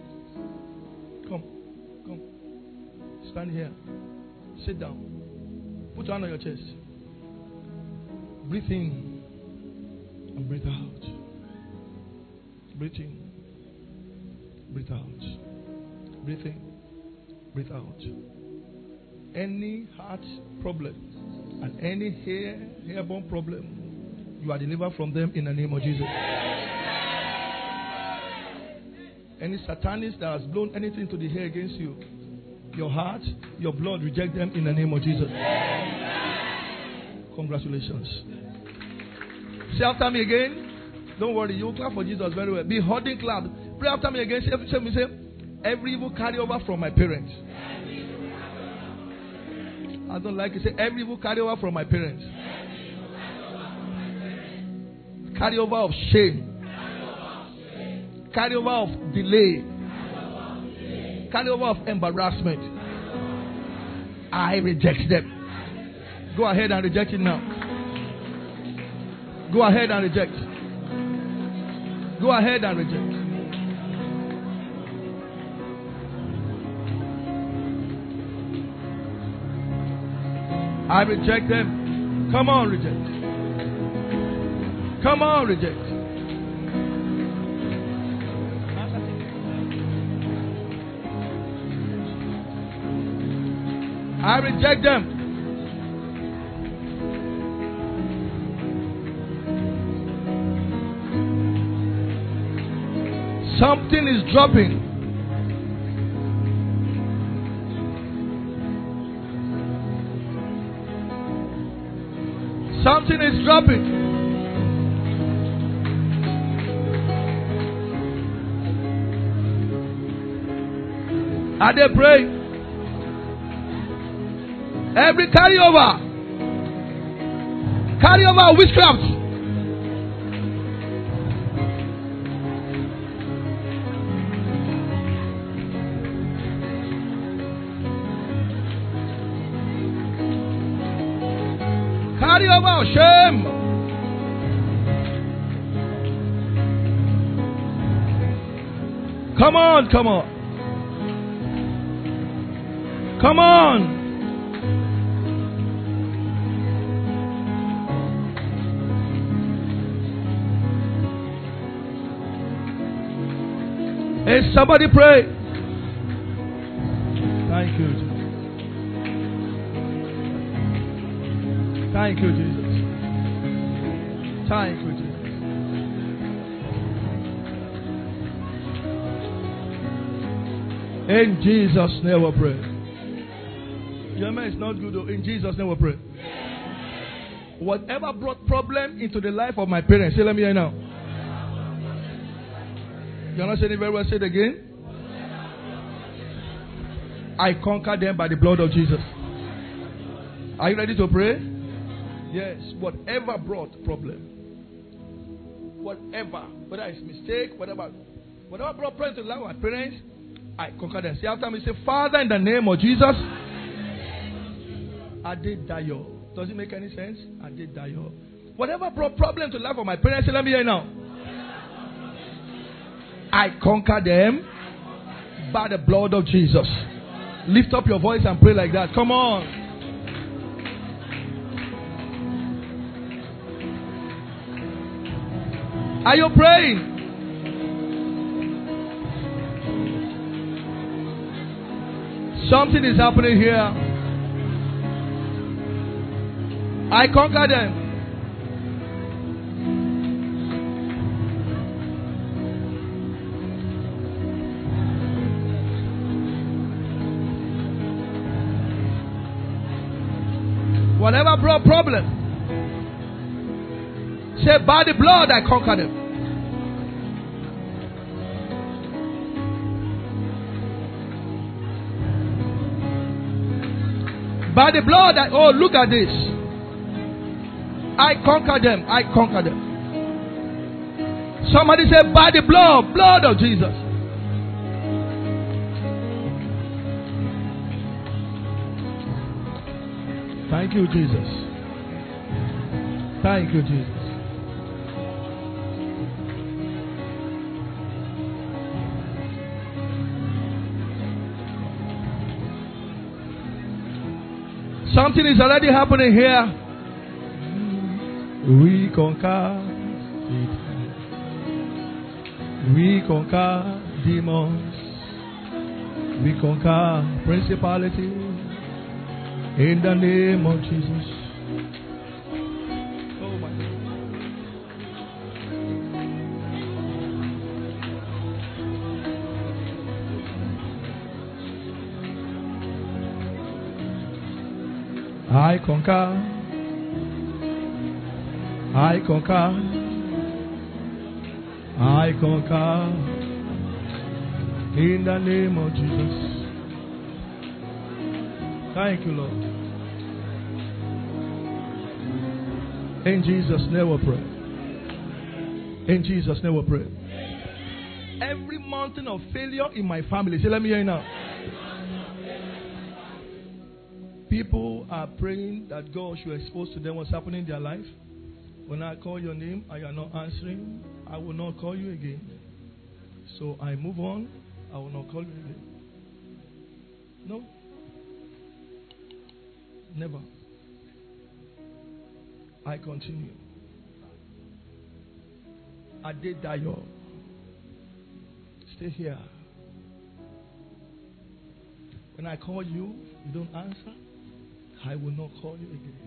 Stand here. Sit down. Put your hand on your chest. Breathe in and breathe out. Breathe in. Breathe out. Breathe in. Breathe out. Any heart problem and any hairborne problem, you are delivered from them in the name of Jesus. Any satanist that has blown anything to the hair against you, your heart, your blood, reject them in the name of Jesus. Congratulations. Say after me again. Don't worry, you will clap for Jesus very well. Be holding clap. Pray after me again. Say, every evil carry over from my parents. I don't like it. Say, every evil carry over from my parents. Carry over of shame. Carry over of delay. Carry over of embarrassment. I reject them. Go ahead and reject it now. Go ahead and reject. Go ahead and reject. I reject them. Come on, reject. Come on, reject. I reject them. Something is dropping. Something is dropping. Are they praying? Every carryover of witchcraft. Carry over shame. Come on, come on. Come on. Hey, somebody pray. Thank you, Jesus. Thank you, Jesus. Thank you, Jesus. In Jesus' name we pray. Your man is not good though. In Jesus' name we pray. Whatever brought problem into the life of my parents, say, let me hear now. You're not saying it very well. Say it again. I conquer them by the blood of Jesus. Are you ready to pray? Yes. Whatever brought problem, whatever, whether it's mistake, whatever brought problem to the life of my parents, I conquer them. Say after me. Say, Father, in the name of Jesus, Adedayo. Does it make any sense? Adedayo. Whatever brought problem to the life of my parents, say, let me hear now. I conquer them by the blood of Jesus. Lift up your voice and pray like that. Come on. Are you praying? Something is happening here. I conquer them. Whatever problem. Say, by the blood I conquered them. By the blood oh, look at this. I conquered them. I conquered them. Somebody say, by the blood of Jesus. Thank you, Jesus. Thank you, Jesus. Something is already happening here. We conquer it. We conquer demons. We conquer principalities. In the name of Jesus. Oh my God. I conquer. I conquer. I conquer. In the name of Jesus. Thank you, Lord. In Jesus' name we pray. In Jesus' name we pray. Every mountain of failure in my family. Say, let me hear you now. People are praying that God should expose to them what's happening in their life. When I call your name and you are not answering, I will not call you again. So I move on. I will not call you again. No. Never. I continue. Adedayo. Stay here. When I call you, you don't answer. I will not call you again.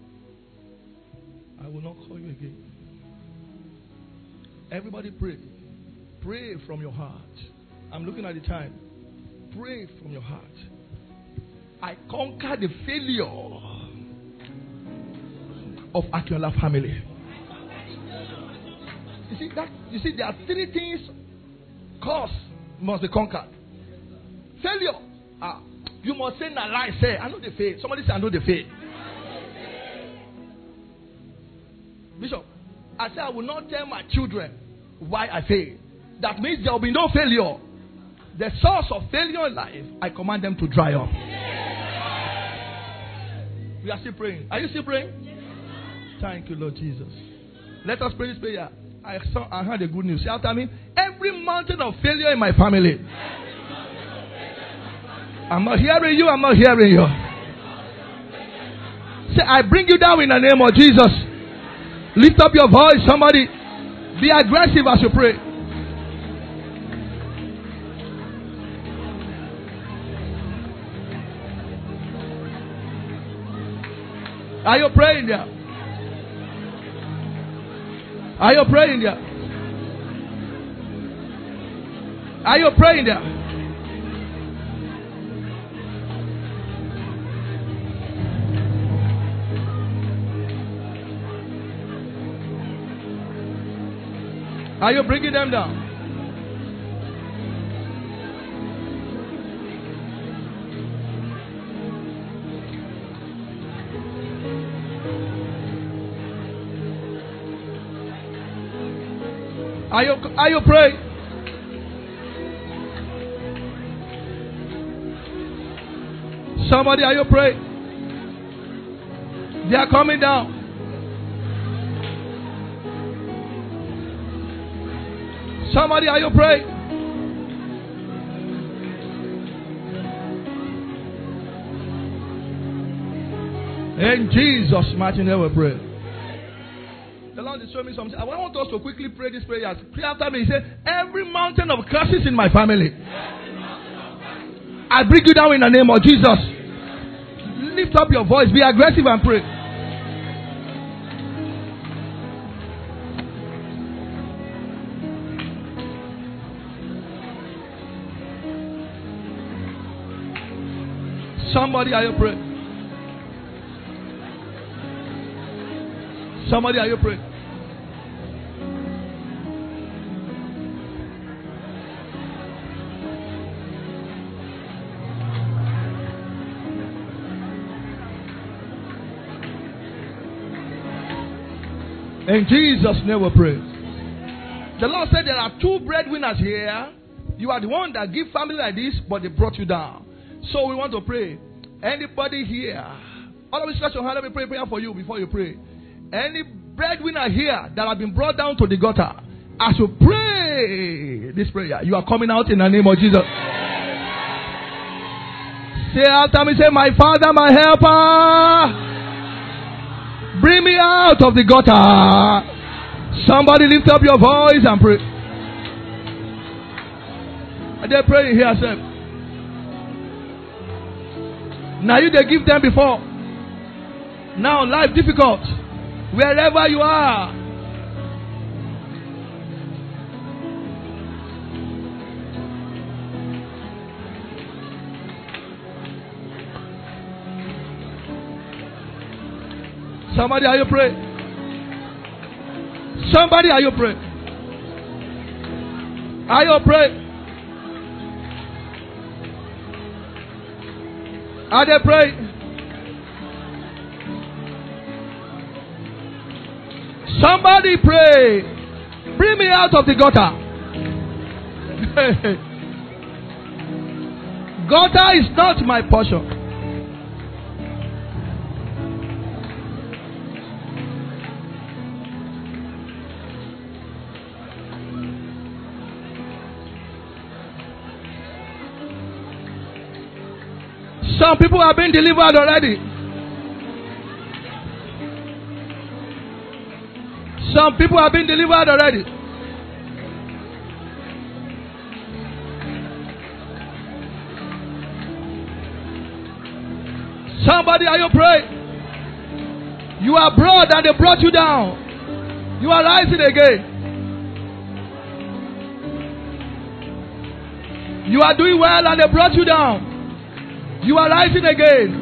I will not call you again. Everybody pray. Pray from your heart. I'm looking at the time. Pray from your heart. I conquer the failure of Akinola family. You see, there are three things cause must be conquered. Failure. You must say na lie. Say, I know the faith. Somebody say, I know the faith. Bishop, I say I will not tell my children why I fail. That means there will be no failure. The source of failure in life, I command them to dry up. We are still praying. Are you still praying? Thank you, Lord Jesus. Let us pray this prayer. I heard the good news. Say after me, every mountain of failure in my family. I'm not hearing you. I'm not hearing you. Say, I bring you down in the name of Jesus. Lift up your voice, somebody. Be aggressive as you pray. Are you praying there? Are you praying there? Are you praying there? Are you bringing them down? Are you praying? Somebody, are you praying? They are coming down. Somebody, are you praying? In Jesus' mighty name we pray. The Lord is showing me something. I want us to quickly pray this prayer. Pray after me. He said, every mountain of curses in my family, I bring you down in the name of Jesus. Lift up your voice. Be aggressive and pray. Somebody, are you praying? Somebody, are you praying? In Jesus' name we pray. The Lord said there are two breadwinners here. You are the one that give family like this, but they brought you down. So we want to pray. Anybody here? All of you stretch your hand. Let me pray prayer for you before you pray. Any breadwinner here that have been brought down to the gutter, as you pray this prayer, you are coming out in the name of Jesus. Say after me, say, my Father, my helper, bring me out of the gutter. Somebody lift up your voice and pray. And they're praying here, sir. Now you they give them before. Now life difficult. Wherever you are. Somebody, are you praying? Somebody, are you praying? Are you praying? Are they praying? Somebody pray. Bring me out of the gutter. Gutter is not my portion. Some people have been delivered already. Some people have been delivered already. Somebody, are you praying? You are broad and they brought you down. You are rising again. You are doing well and they brought you down. You are rising again.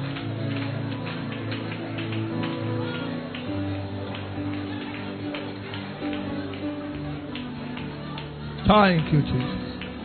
Thank you, Jesus.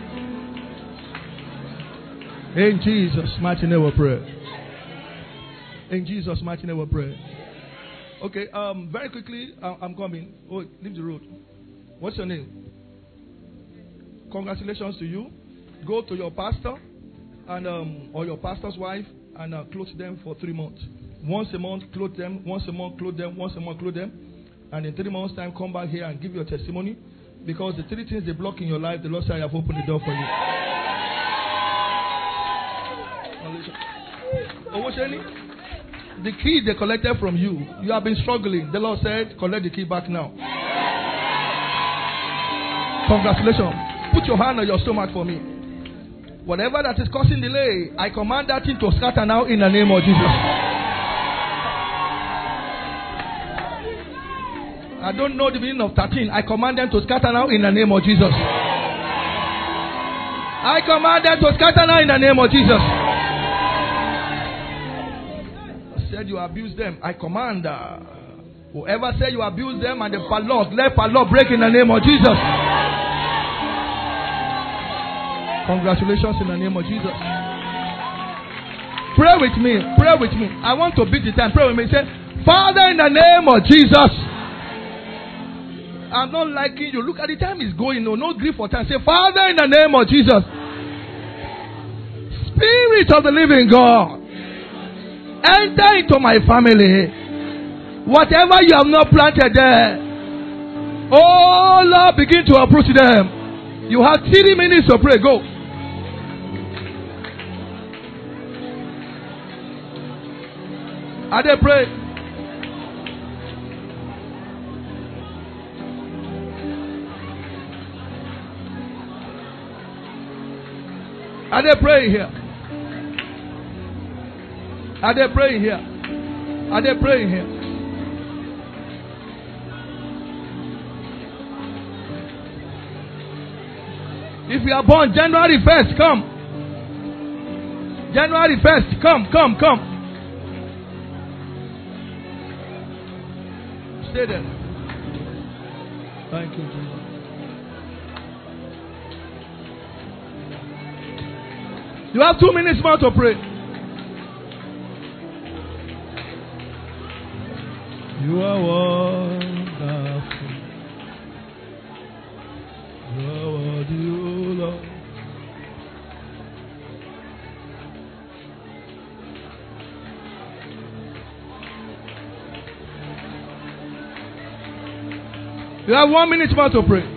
In Jesus' mighty name we pray. In Jesus' mighty name we pray. Okay, very quickly, I'm coming. Oh, leave the road. What's your name? Congratulations to you. Go to your pastor and or your pastor's wife and clothe them for 3 months. Once a month, clothe them. Once a month, clothe them. Once a month, clothe them. And in 3 months' time, come back here and give your testimony. Because the 3 things they block in your life, the Lord said, I have opened the door for you. The key they collected from you, you have been struggling. The Lord said, collect the key back now. Congratulations. Put your hand on your stomach for me. Whatever that is causing delay, I command that thing to scatter now in the name of Jesus. I don't know the meaning of 13. I command them to scatter now in the name of Jesus. I command them to scatter now in the name of Jesus. I said you abuse them. I command whoever said you abuse them and the padlock, let padlock break in the name of Jesus. Congratulations in the name of Jesus. Pray with me. Pray with me. I want to beat the time. Pray with me. Say, Father, in the name of Jesus. I'm not liking you. Look at the time is going. No grief for time. Say, Father, in the name of Jesus. Spirit of the living God. Enter into my family. Whatever you have not planted there. Oh Lord, begin to approach them. You have 3 minutes to pray. Go. Are they praying? Are they praying here? Are they praying here? Are they praying here? If you are born January 1st, come. January 1st, come. Stay there. Thank you, Jesus. You have 2 minutes more to pray. You are wonderful. You are worthy, O Lord. You have 1 minute more to pray.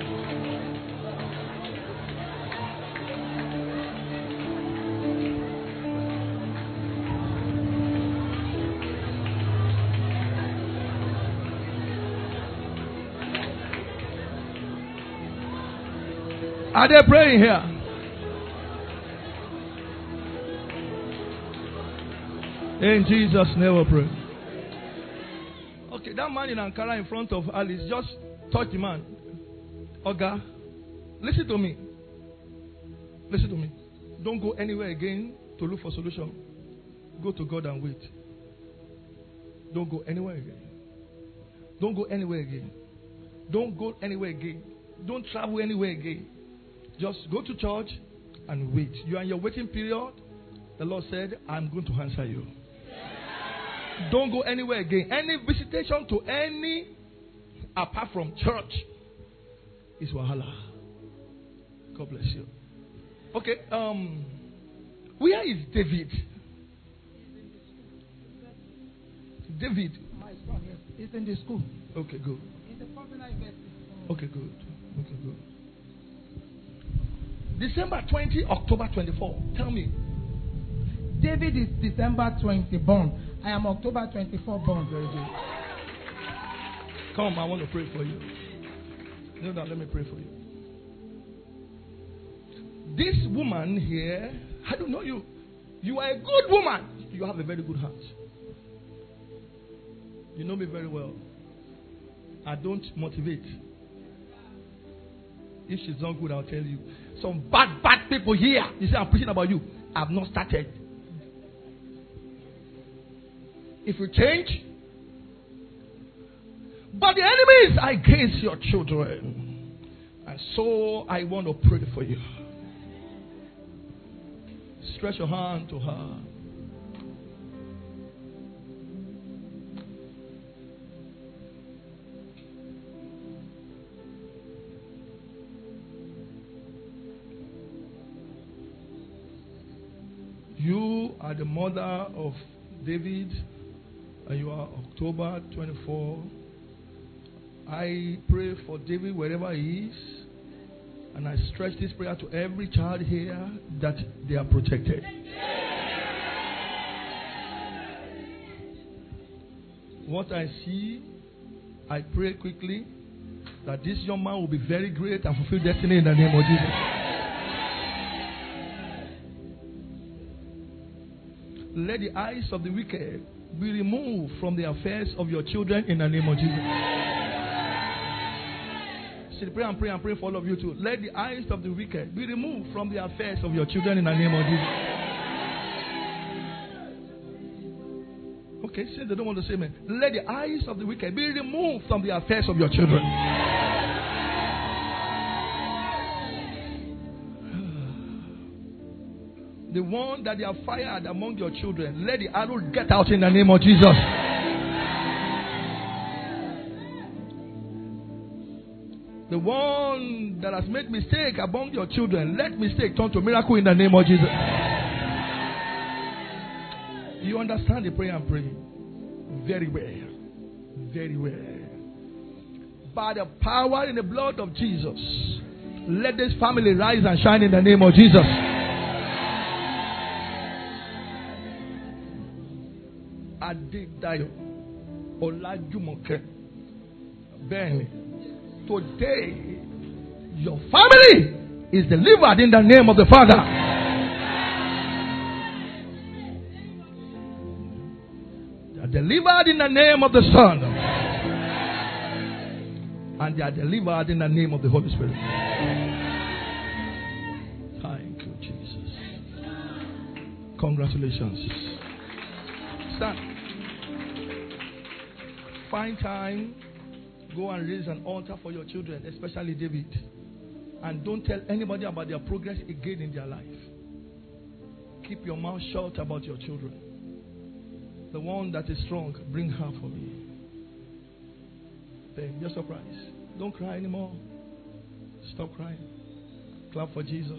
Are they praying here? In Jesus' name we pray. Okay, that man in Ankara in front of Alice, just touch the man. Oga, listen to me. Listen to me. Don't go anywhere again to look for solution. Go to God and wait. Don't go anywhere again. Don't go anywhere again. Don't go anywhere again. Don't travel anywhere again. Just go to church and wait. You are in your waiting period. The Lord said, I'm going to answer you. Don't go anywhere again. Any visitation to any apart from church is wahala. God bless you. Okay, where is David? David. My son, yes. He's in the school. Okay, good. In the popular university. Okay, good. Okay, good. December 20, October 24. Tell me. David is December 20 born. I am October 24 born. Very good. Come, I want to pray for you. No, no, let me pray for you. This woman here, I don't know you. You are a good woman. You have a very good heart. You know me very well. I don't motivate. If she's not good, I'll tell you. Some bad people here. You say I'm preaching about you. I've not started. If you change, but the enemy is against your children, and so I want to pray for you. Stretch your hand to her. You are the mother of David, and you are October 24. I pray for David wherever he is, and I stretch this prayer to every child here that they are protected. What I see, I pray quickly that this young man will be very great and fulfill destiny in the name of Jesus. Let the eyes of the wicked be removed from the affairs of your children in the name of Jesus. See, pray and pray for all of you too. Let the eyes of the wicked be removed from the affairs of your children in the name of Jesus. Okay, since they don't want to say amen. Let the eyes of the wicked be removed from the affairs of your children. The one that they have fired among your children, let the arrow get out in the name of Jesus. The one that has made mistake among your children, let mistake turn to miracle in the name of Jesus. You understand the prayer I'm praying? Very well. Very well. By the power in the blood of Jesus, let this family rise and shine in the name of Jesus. Adedayo Olajumoke Benny. Today, your family is delivered in the name of the Father. They are delivered in the name of the Son. And they are delivered in the name of the Holy Spirit. Thank you, Jesus. Congratulations. Stand. Find time Go and raise an altar for your children, especially David. And don't tell anybody about their progress again in their life. Keep your mouth shut about your children. The one that is strong, bring her for me. Then you're surprised. Don't cry anymore. Stop crying. Clap for Jesus.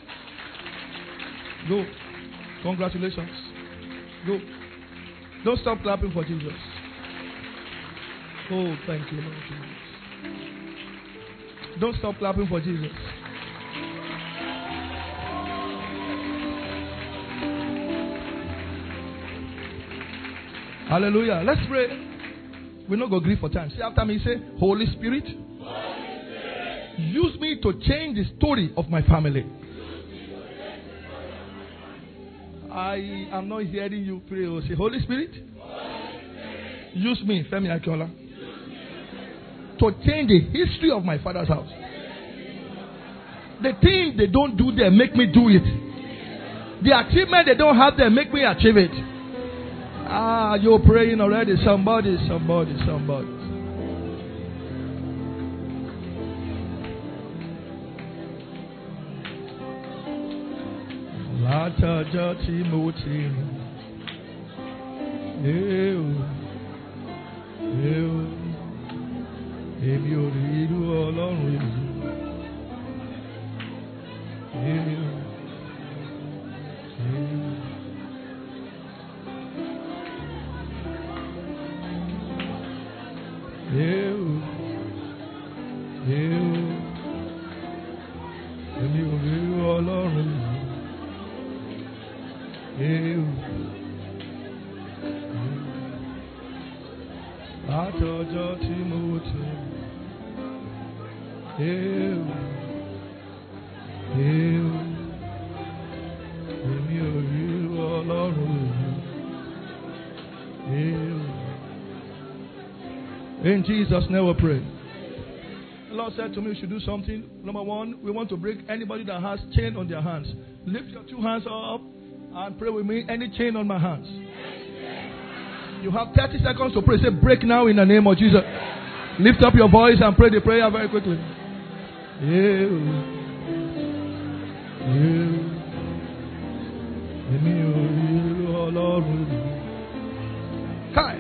Go. Congratulations. Go. Don't stop clapping for Jesus. Oh, thank you, Lord Jesus. Don't stop clapping for Jesus. Hallelujah. Let's pray. We're not going to grieve for time. Say after me, say, Holy Spirit, use me to change the story of my family. I am not hearing you pray. Say, Holy Spirit, use me, Femi Akiola, to change the history of my father's house. The thing they don't do there, make me do it. The achievement they don't have there, make me achieve it. You're praying already. Somebody. In Jesus' name we pray. The Lord said to me, we should do something. Number one, we want to break anybody that has chain on their hands. Lift your two hands up and pray with me. Any chain on my hands. You have 30 seconds to pray. Say, break now in the name of Jesus. Lift up your voice and pray the prayer very quickly. Kai.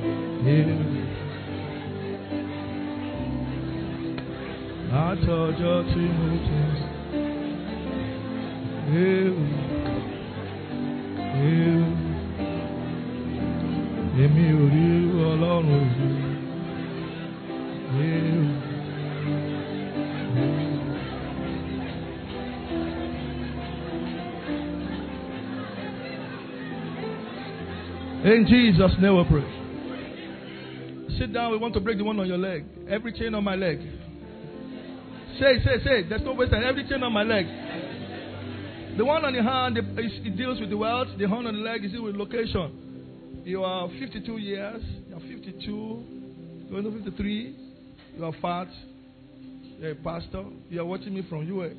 In Jesus' name we pray. Sit down. We want to break the one on your leg. Every chain on my leg. Say. There's no waste time. Every chain on my leg. The one on your hand, it deals with the wealth. The one on the leg is with location. You are 52 years. You are 52. You are 53. You are fat. You are a pastor. You are watching me from US.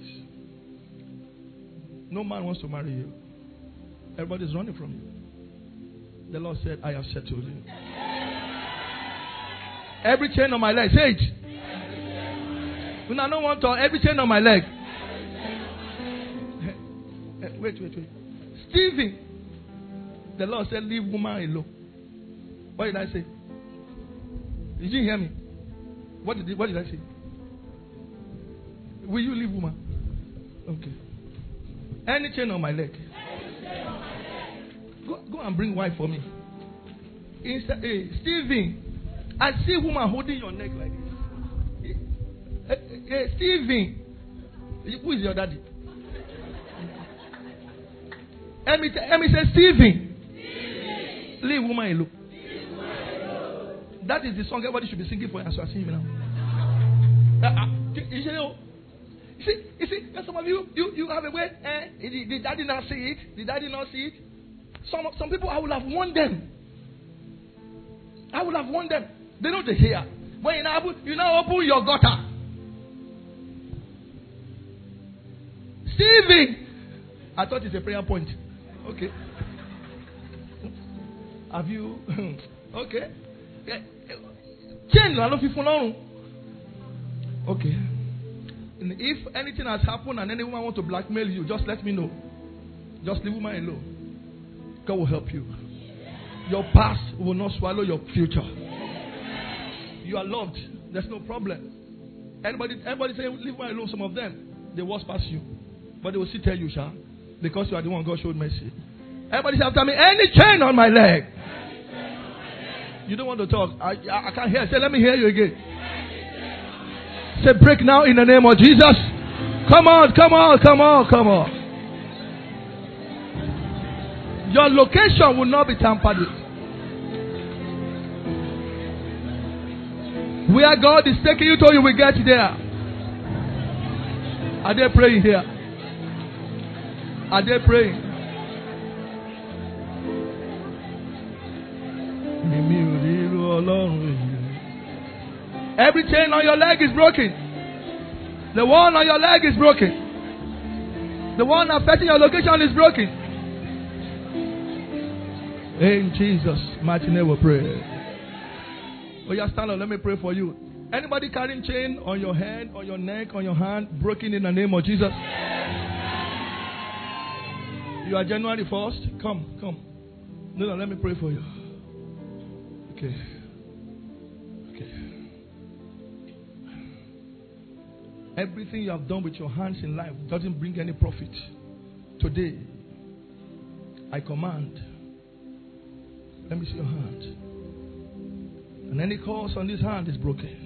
No man wants to marry you. Everybody is running from you. The Lord said, I have settled you. Every chain on my leg. Say it. When I don't want to, every chain on my leg. Wait. Stephen. The Lord said, leave woman alone. What did I say? Did you hear me? What did I say? Will you leave woman? Okay. Any chain on my leg. Go and bring wife for me. Stephen, I see woman holding your neck like this. Stephen, who is your daddy? Amy said, Stephen, leave woman alone. That is the song everybody should be singing for you. So I sing now. You see, some of you have a way. The daddy not see it. The daddy not see it. Some people, I would have warned them. They know they hear. When you now open your gutter. Stevie! I thought it's a prayer point. Okay. Have you? Okay. chain ló fi fún lọ́rùn. Okay. And if anything has happened and any woman want to blackmail you, just let me know. Just leave woman alone. God will help you. Your past will not swallow your future. You are loved. There's no problem. Everybody say leave woman alone. Some of them, they walk past you, but they will still tell you, Sha, because you are the one God showed mercy. Everybody say after me, any chain on my leg. You don't want to talk. I can't hear. Say, let me hear you again. Say, break now in the name of Jesus. Come on, come on, come on, come on. Your location will not be tampered with. Where God is taking you to, you will get there. Are they praying here? Are they praying? Every chain on your leg is broken. The one on your leg is broken. The one affecting your location is broken. In Jesus' mighty name we pray. Oh, yeah, stand up. Let me pray for you. Anybody carrying chain on your head, on your neck, on your hand, broken in the name of Jesus? You are January 1st. Come. No, let me pray for you. Okay. Everything you have done with your hands in life doesn't bring any profit. Today, I command. Let me see your hand. And any curse on this hand is broken.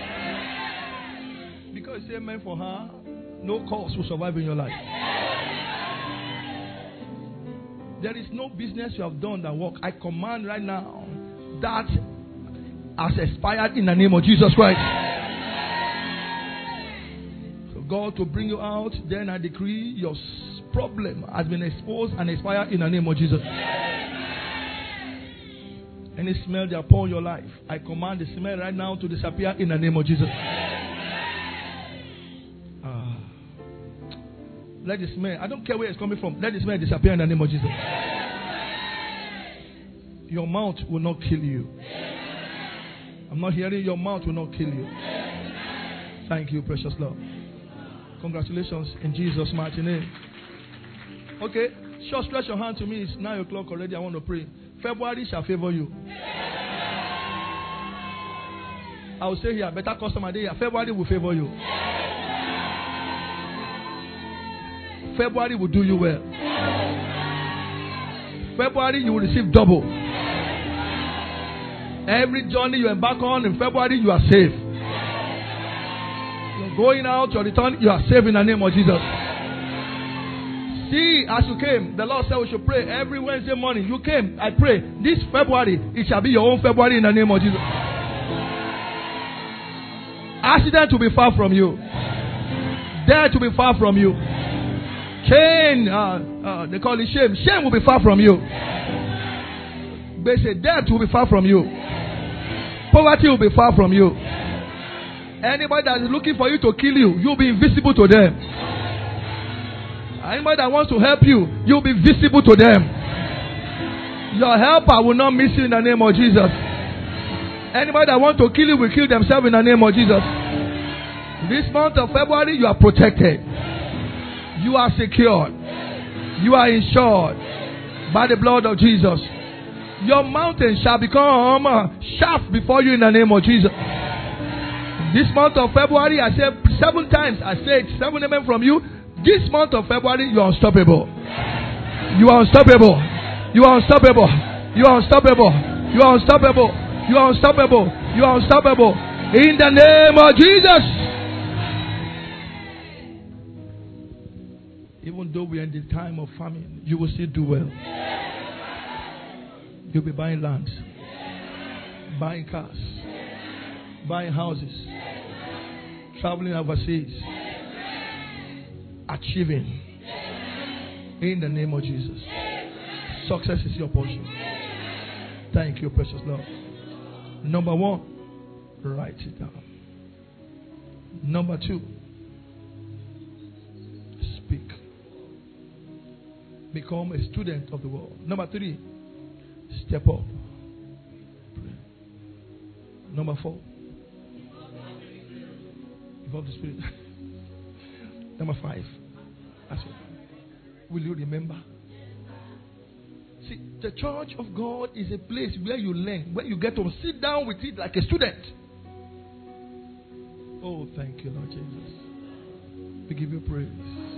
Because it's meant for her, no curse will survive in your life. There is no business you have done that work. I command right now that has expired in the name of Jesus Christ. So God to bring you out, then I decree your problem has been exposed and expired in the name of Jesus. Any smell they are pouring your life, I command the smell right now to disappear in the name of Jesus. Let the smell, I don't care where it's coming from, let the smell disappear in the name of Jesus. Your mouth will not kill you. I'm not hearing your mouth will not kill you. Thank you, precious Lord. Congratulations in Jesus' mighty name. Okay, sure, stretch your hand to me. It's 9 o'clock already. I want to pray. February shall favor you. I will say here, better customer day. February will favor you. February will do you well. February you will receive double. Every journey you embark on in February, you are safe. You're going out, you're returning, you are safe in the name of Jesus. See, as you came, the Lord said we should pray every Wednesday morning. You came, I pray. This February, it shall be your own February in the name of Jesus. Accident will be far from you. Death will be far from you. Chain, they call it shame. Shame will be far from you. They say death will be far from you. Poverty will be far from you. Anybody that is looking for you to kill you, you'll be invisible to them. Anybody that wants to help you, you'll be visible to them. Your helper will not miss you in the name of Jesus. Anybody that wants to kill you will kill themselves in the name of Jesus. This month of February, you are protected. You are secured. You are insured by the blood of Jesus. Your mountain shall become sharp before you in the name of Jesus. This month of February, I said 7 times. I said 7 amen from you. This month of February, you are unstoppable. You are unstoppable. You are unstoppable. You are unstoppable. You are unstoppable. You are unstoppable. You are unstoppable. In the name of Jesus. Even though we are in the time of famine, you will still do well. You'll be buying lands, buying cars, buying houses, traveling overseas, achieving in the name of Jesus. Success is your portion. Thank you, precious Lord. Number 1, write it down. Number 2, speak. Become a student of the world. Number 3, step up. Number 4, of the Spirit. Number 5. That's it. Will you remember? See, the church of God is a place where you learn, where you get to sit down with it like a student. Oh, thank you, Lord Jesus. We give you praise.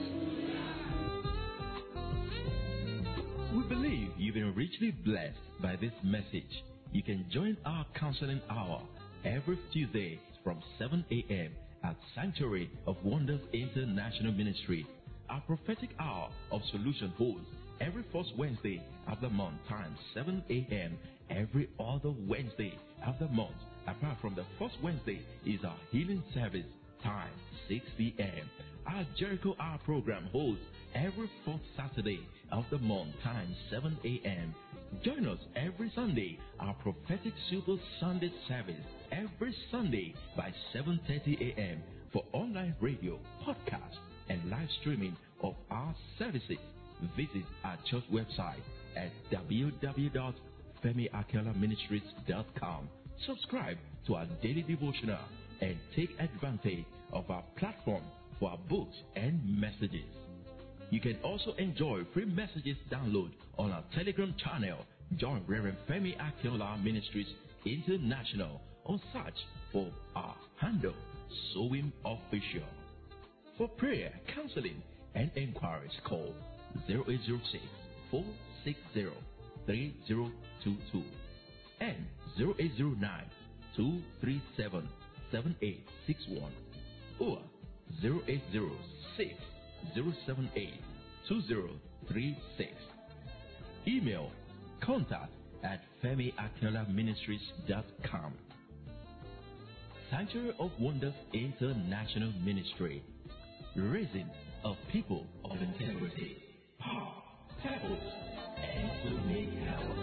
We believe you've been richly blessed by this message. You can join our counseling hour every Tuesday from 7 a.m. at Sanctuary of Wonders International Ministry. Our prophetic hour of solution holds every first Wednesday of the month, time 7 a.m. every other Wednesday of the month. Apart from the first Wednesday is our healing service, time 6 p.m. Our Jericho Hour program holds every fourth Saturday of the month, time 7 a.m. Join us every Sunday, our prophetic Super Sunday service, every Sunday by 7:30 a.m. for online radio, podcast, and live streaming of our services. Visit our church website at www.femiakelaministries.com. Subscribe to our daily devotional and take advantage of our platform for our books and messages. You can also enjoy free messages download on our Telegram channel. Join Reverend Femi Akinola Ministries International or search for our handle, Sowing Official. For prayer, counseling, and inquiries, call 0806-460-3022 and 0809-237-7861 or 0806-078-2036. Email contact@femiakelaministries.com. Sanctuary of Wonders International Ministry, raising a people of integrity, power, purpose, and to make help.